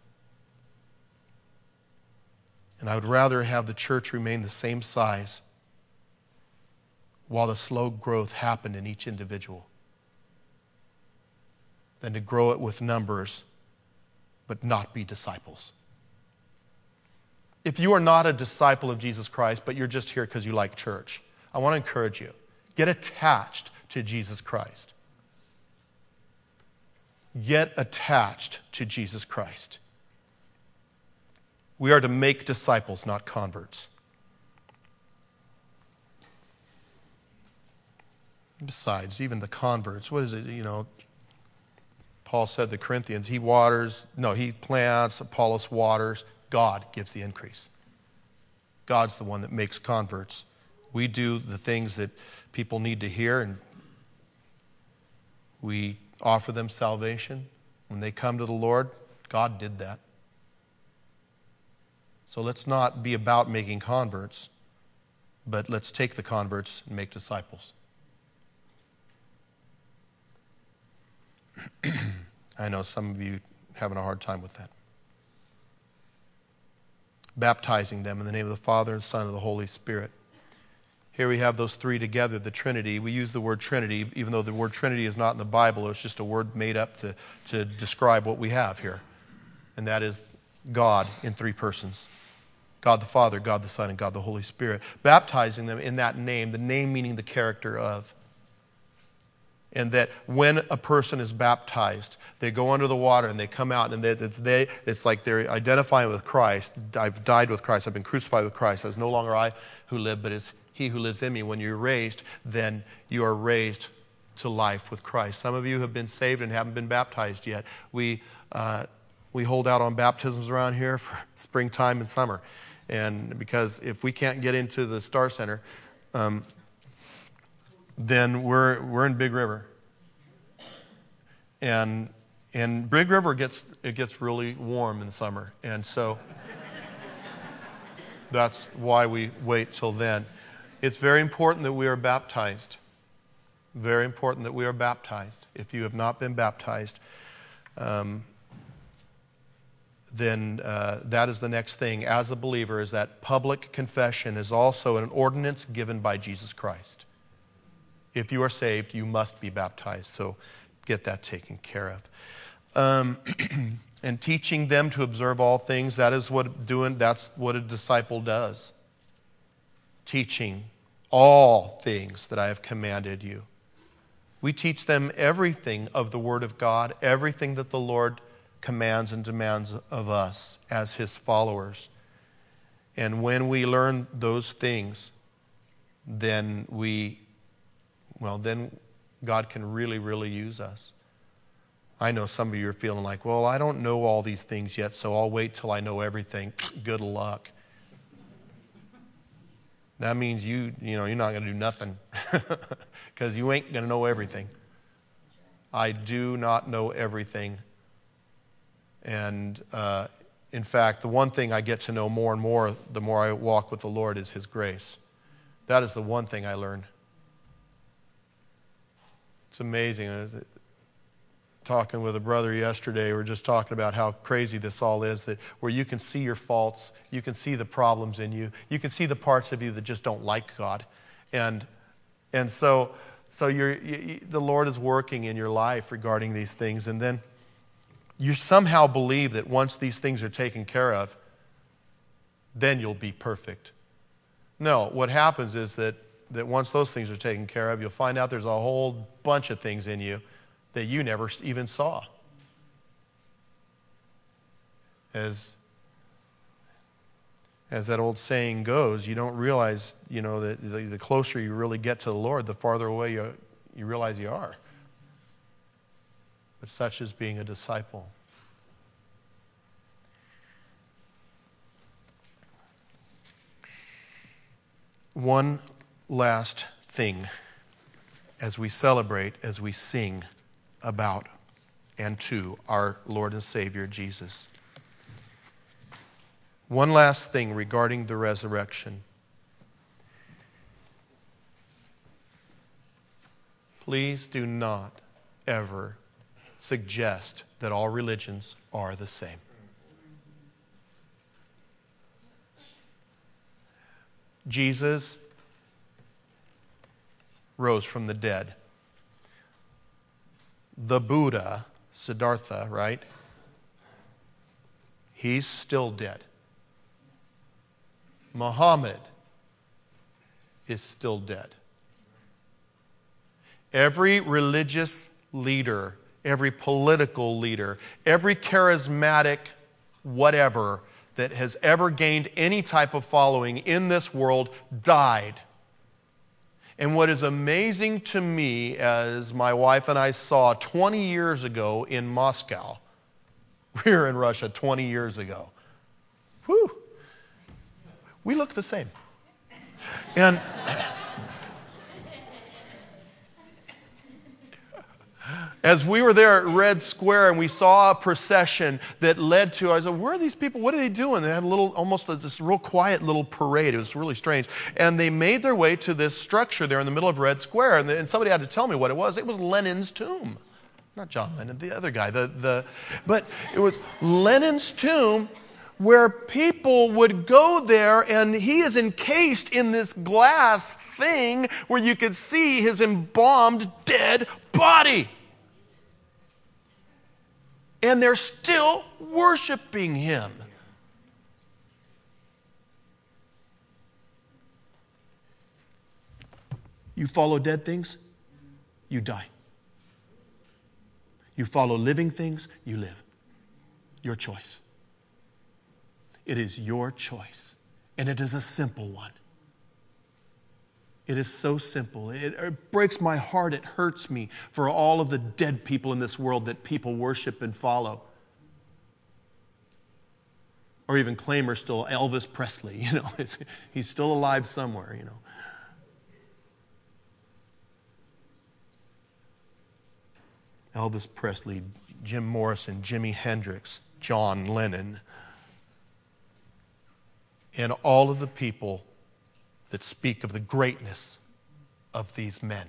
And I would rather have the church remain the same size while the slow growth happened in each individual than to grow it with numbers but not be disciples. If you are not a disciple of Jesus Christ, but you're just here because you like church, I want to encourage you. Get attached to Jesus Christ. Get attached to Jesus Christ. We are to make disciples, not converts. Besides, even the converts, what is it, Paul said to the Corinthians, he plants, Apollos waters, God gives the increase. God's the one that makes converts. We do the things that people need to hear, and we offer them salvation. When they come to the Lord, God did that. So let's not be about making converts, but let's take the converts and make disciples. I know some of you having a hard time with that. Baptizing them in the name of the Father and Son and the Holy Spirit. Here we have those three together, the Trinity. We use the word Trinity, even though the word Trinity is not in the Bible. It's just a word made up to describe what we have here. And that is God in three persons. God the Father, God the Son, and God the Holy Spirit. Baptizing them in that name, the name meaning the character of. And that when a person is baptized, they go under the water and they come out, and it's like they're identifying with Christ. I've died with Christ. I've been crucified with Christ. It's no longer I who live, but it's He who lives in me. When you're raised, then you are raised to life with Christ. Some of you have been saved and haven't been baptized yet. We hold out on baptisms around here for springtime and summer. And because if we can't get into the Star Center, then we're in Big River. And Big River gets really warm in the summer. And so that's why we wait till then. It's very important that we are baptized. Very important that we are baptized. If you have not been baptized, then that is the next thing as a believer, is that public confession is also an ordinance given by Jesus Christ. If you are saved, you must be baptized, so get that taken care of. And teaching them to observe all things, that's what a disciple does. Teaching all things that I have commanded you. We teach them everything of the Word of God, everything that the Lord commands and demands of us as His followers. And when we learn those things, then God can really, really use us. I know some of you are feeling like, well, I don't know all these things yet, so I'll wait till I know everything. Good luck. That means you're not going to do nothing because you ain't going to know everything. I do not know everything. And in fact, the one thing I get to know more and more the more I walk with the Lord is His grace. That is the one thing I learned. It's amazing. Talking with a brother yesterday, we were just talking about how crazy this all is, that where you can see your faults, you can see the problems in you, you can see the parts of you that just don't like God. And so the Lord is working in your life regarding these things, and then you somehow believe that once these things are taken care of, then you'll be perfect. No, what happens is that once those things are taken care of, you'll find out there's a whole bunch of things in you that you never even saw. As that old saying goes, you don't realize, that the closer you really get to the Lord, the farther away you realize you are. But such is being a disciple. One last thing as we celebrate, as we sing about and to our Lord and Savior Jesus. One last thing regarding the resurrection. Please do not ever suggest that all religions are the same. Jesus rose from the dead. The Buddha, Siddhartha, right? He's still dead. Muhammad is still dead. Every religious leader, every political leader, every charismatic whatever that has ever gained any type of following in this world died. And what is amazing to me, as my wife and I saw 20 years ago in Moscow, we were in Russia 20 years ago. Whew. We look the same. And as we were there at Red Square and we saw a procession that led to, I said, where are these people? What are they doing? They had almost this real quiet little parade. It was really strange. And they made their way to this structure there in the middle of Red Square. And somebody had to tell me what it was. It was Lenin's tomb. Not John Lennon, the other guy. But it was Lenin's tomb where people would go there, and he is encased in this glass thing where you could see his embalmed dead body. And they're still worshiping him. You follow dead things, you die. You follow living things, you live. Your choice. It is your choice. And it is a simple one. It is so simple. It breaks my heart. It hurts me for all of the dead people in this world that people worship and follow. Or even claim are still Elvis Presley. He's still alive somewhere, Elvis Presley, Jim Morrison, Jimi Hendrix, John Lennon, and all of the people that speak of the greatness of these men.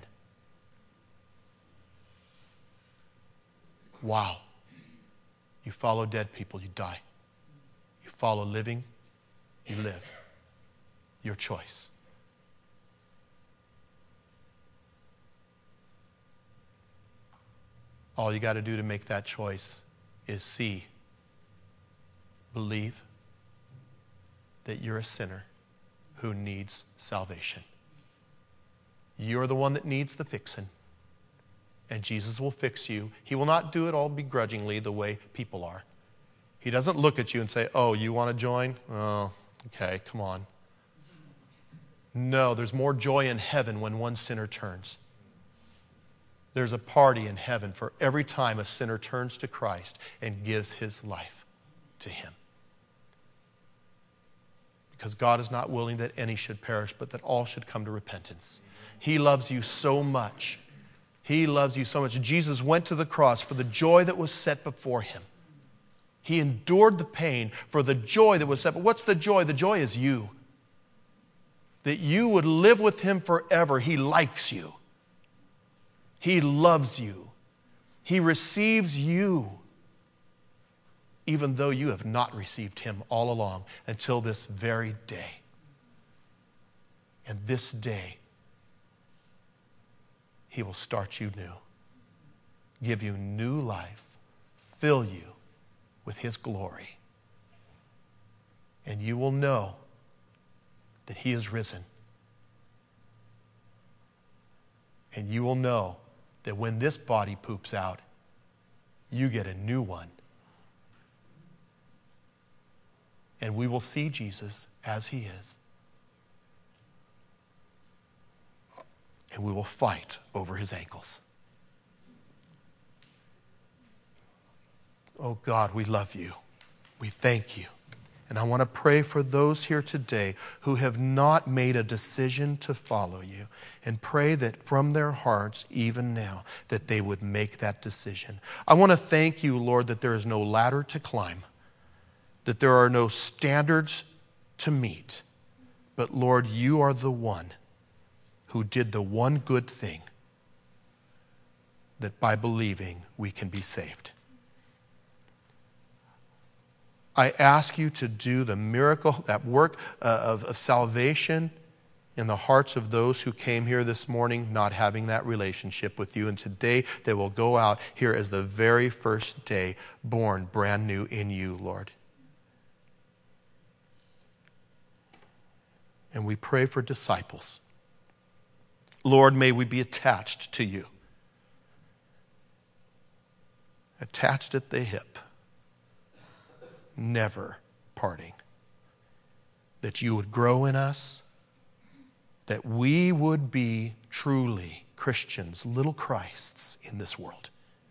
Wow. You follow dead people, you die. You follow living, you live. Your choice. All you got to do to make that choice is see, believe that you're a sinner who needs salvation. You're the one that needs the fixing, and Jesus will fix you. He will not do it all begrudgingly the way people are. He doesn't look at you and say, oh, you want to join? Oh, okay, come on. No, there's more joy in heaven when one sinner turns. There's a party in heaven for every time a sinner turns to Christ and gives his life to him. Because God is not willing that any should perish, but that all should come to repentance. He loves you so much. He loves you so much. Jesus went to the cross for the joy that was set before him. He endured the pain for the joy that was set. But what's the joy? The joy is you. That you would live with him forever. He likes you. He loves you. He receives you, even though you have not received him all along until this very day. And this day, he will start you new, give you new life, fill you with his glory. And you will know that he is risen. And you will know that when this body poops out, you get a new one. And we will see Jesus as he is. And we will fight over his ankles. Oh God, we love you. We thank you. And I want to pray for those here today who have not made a decision to follow you, and pray that from their hearts, even now, that they would make that decision. I want to thank you, Lord, that there is no ladder to climb, that there are no standards to meet. But Lord, you are the one who did the one good thing, that by believing we can be saved. I ask you to do the miracle, that work of salvation in the hearts of those who came here this morning not having that relationship with you. And today they will go out here as the very first day born brand new in you, Lord. And we pray for disciples. Lord, may we be attached to you. Attached at the hip. Never parting. That you would grow in us, that we would be truly Christians, little Christs in this world.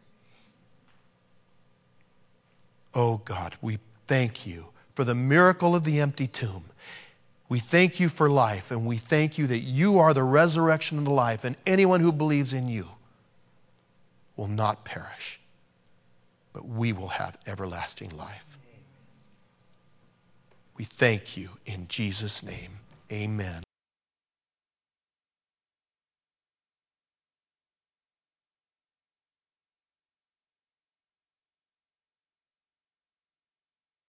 Oh God, we thank you for the miracle of the empty tomb. We thank you for life, and we thank you that you are the resurrection and the life, and anyone who believes in you will not perish, but we will have everlasting life. We thank you in Jesus' name. Amen.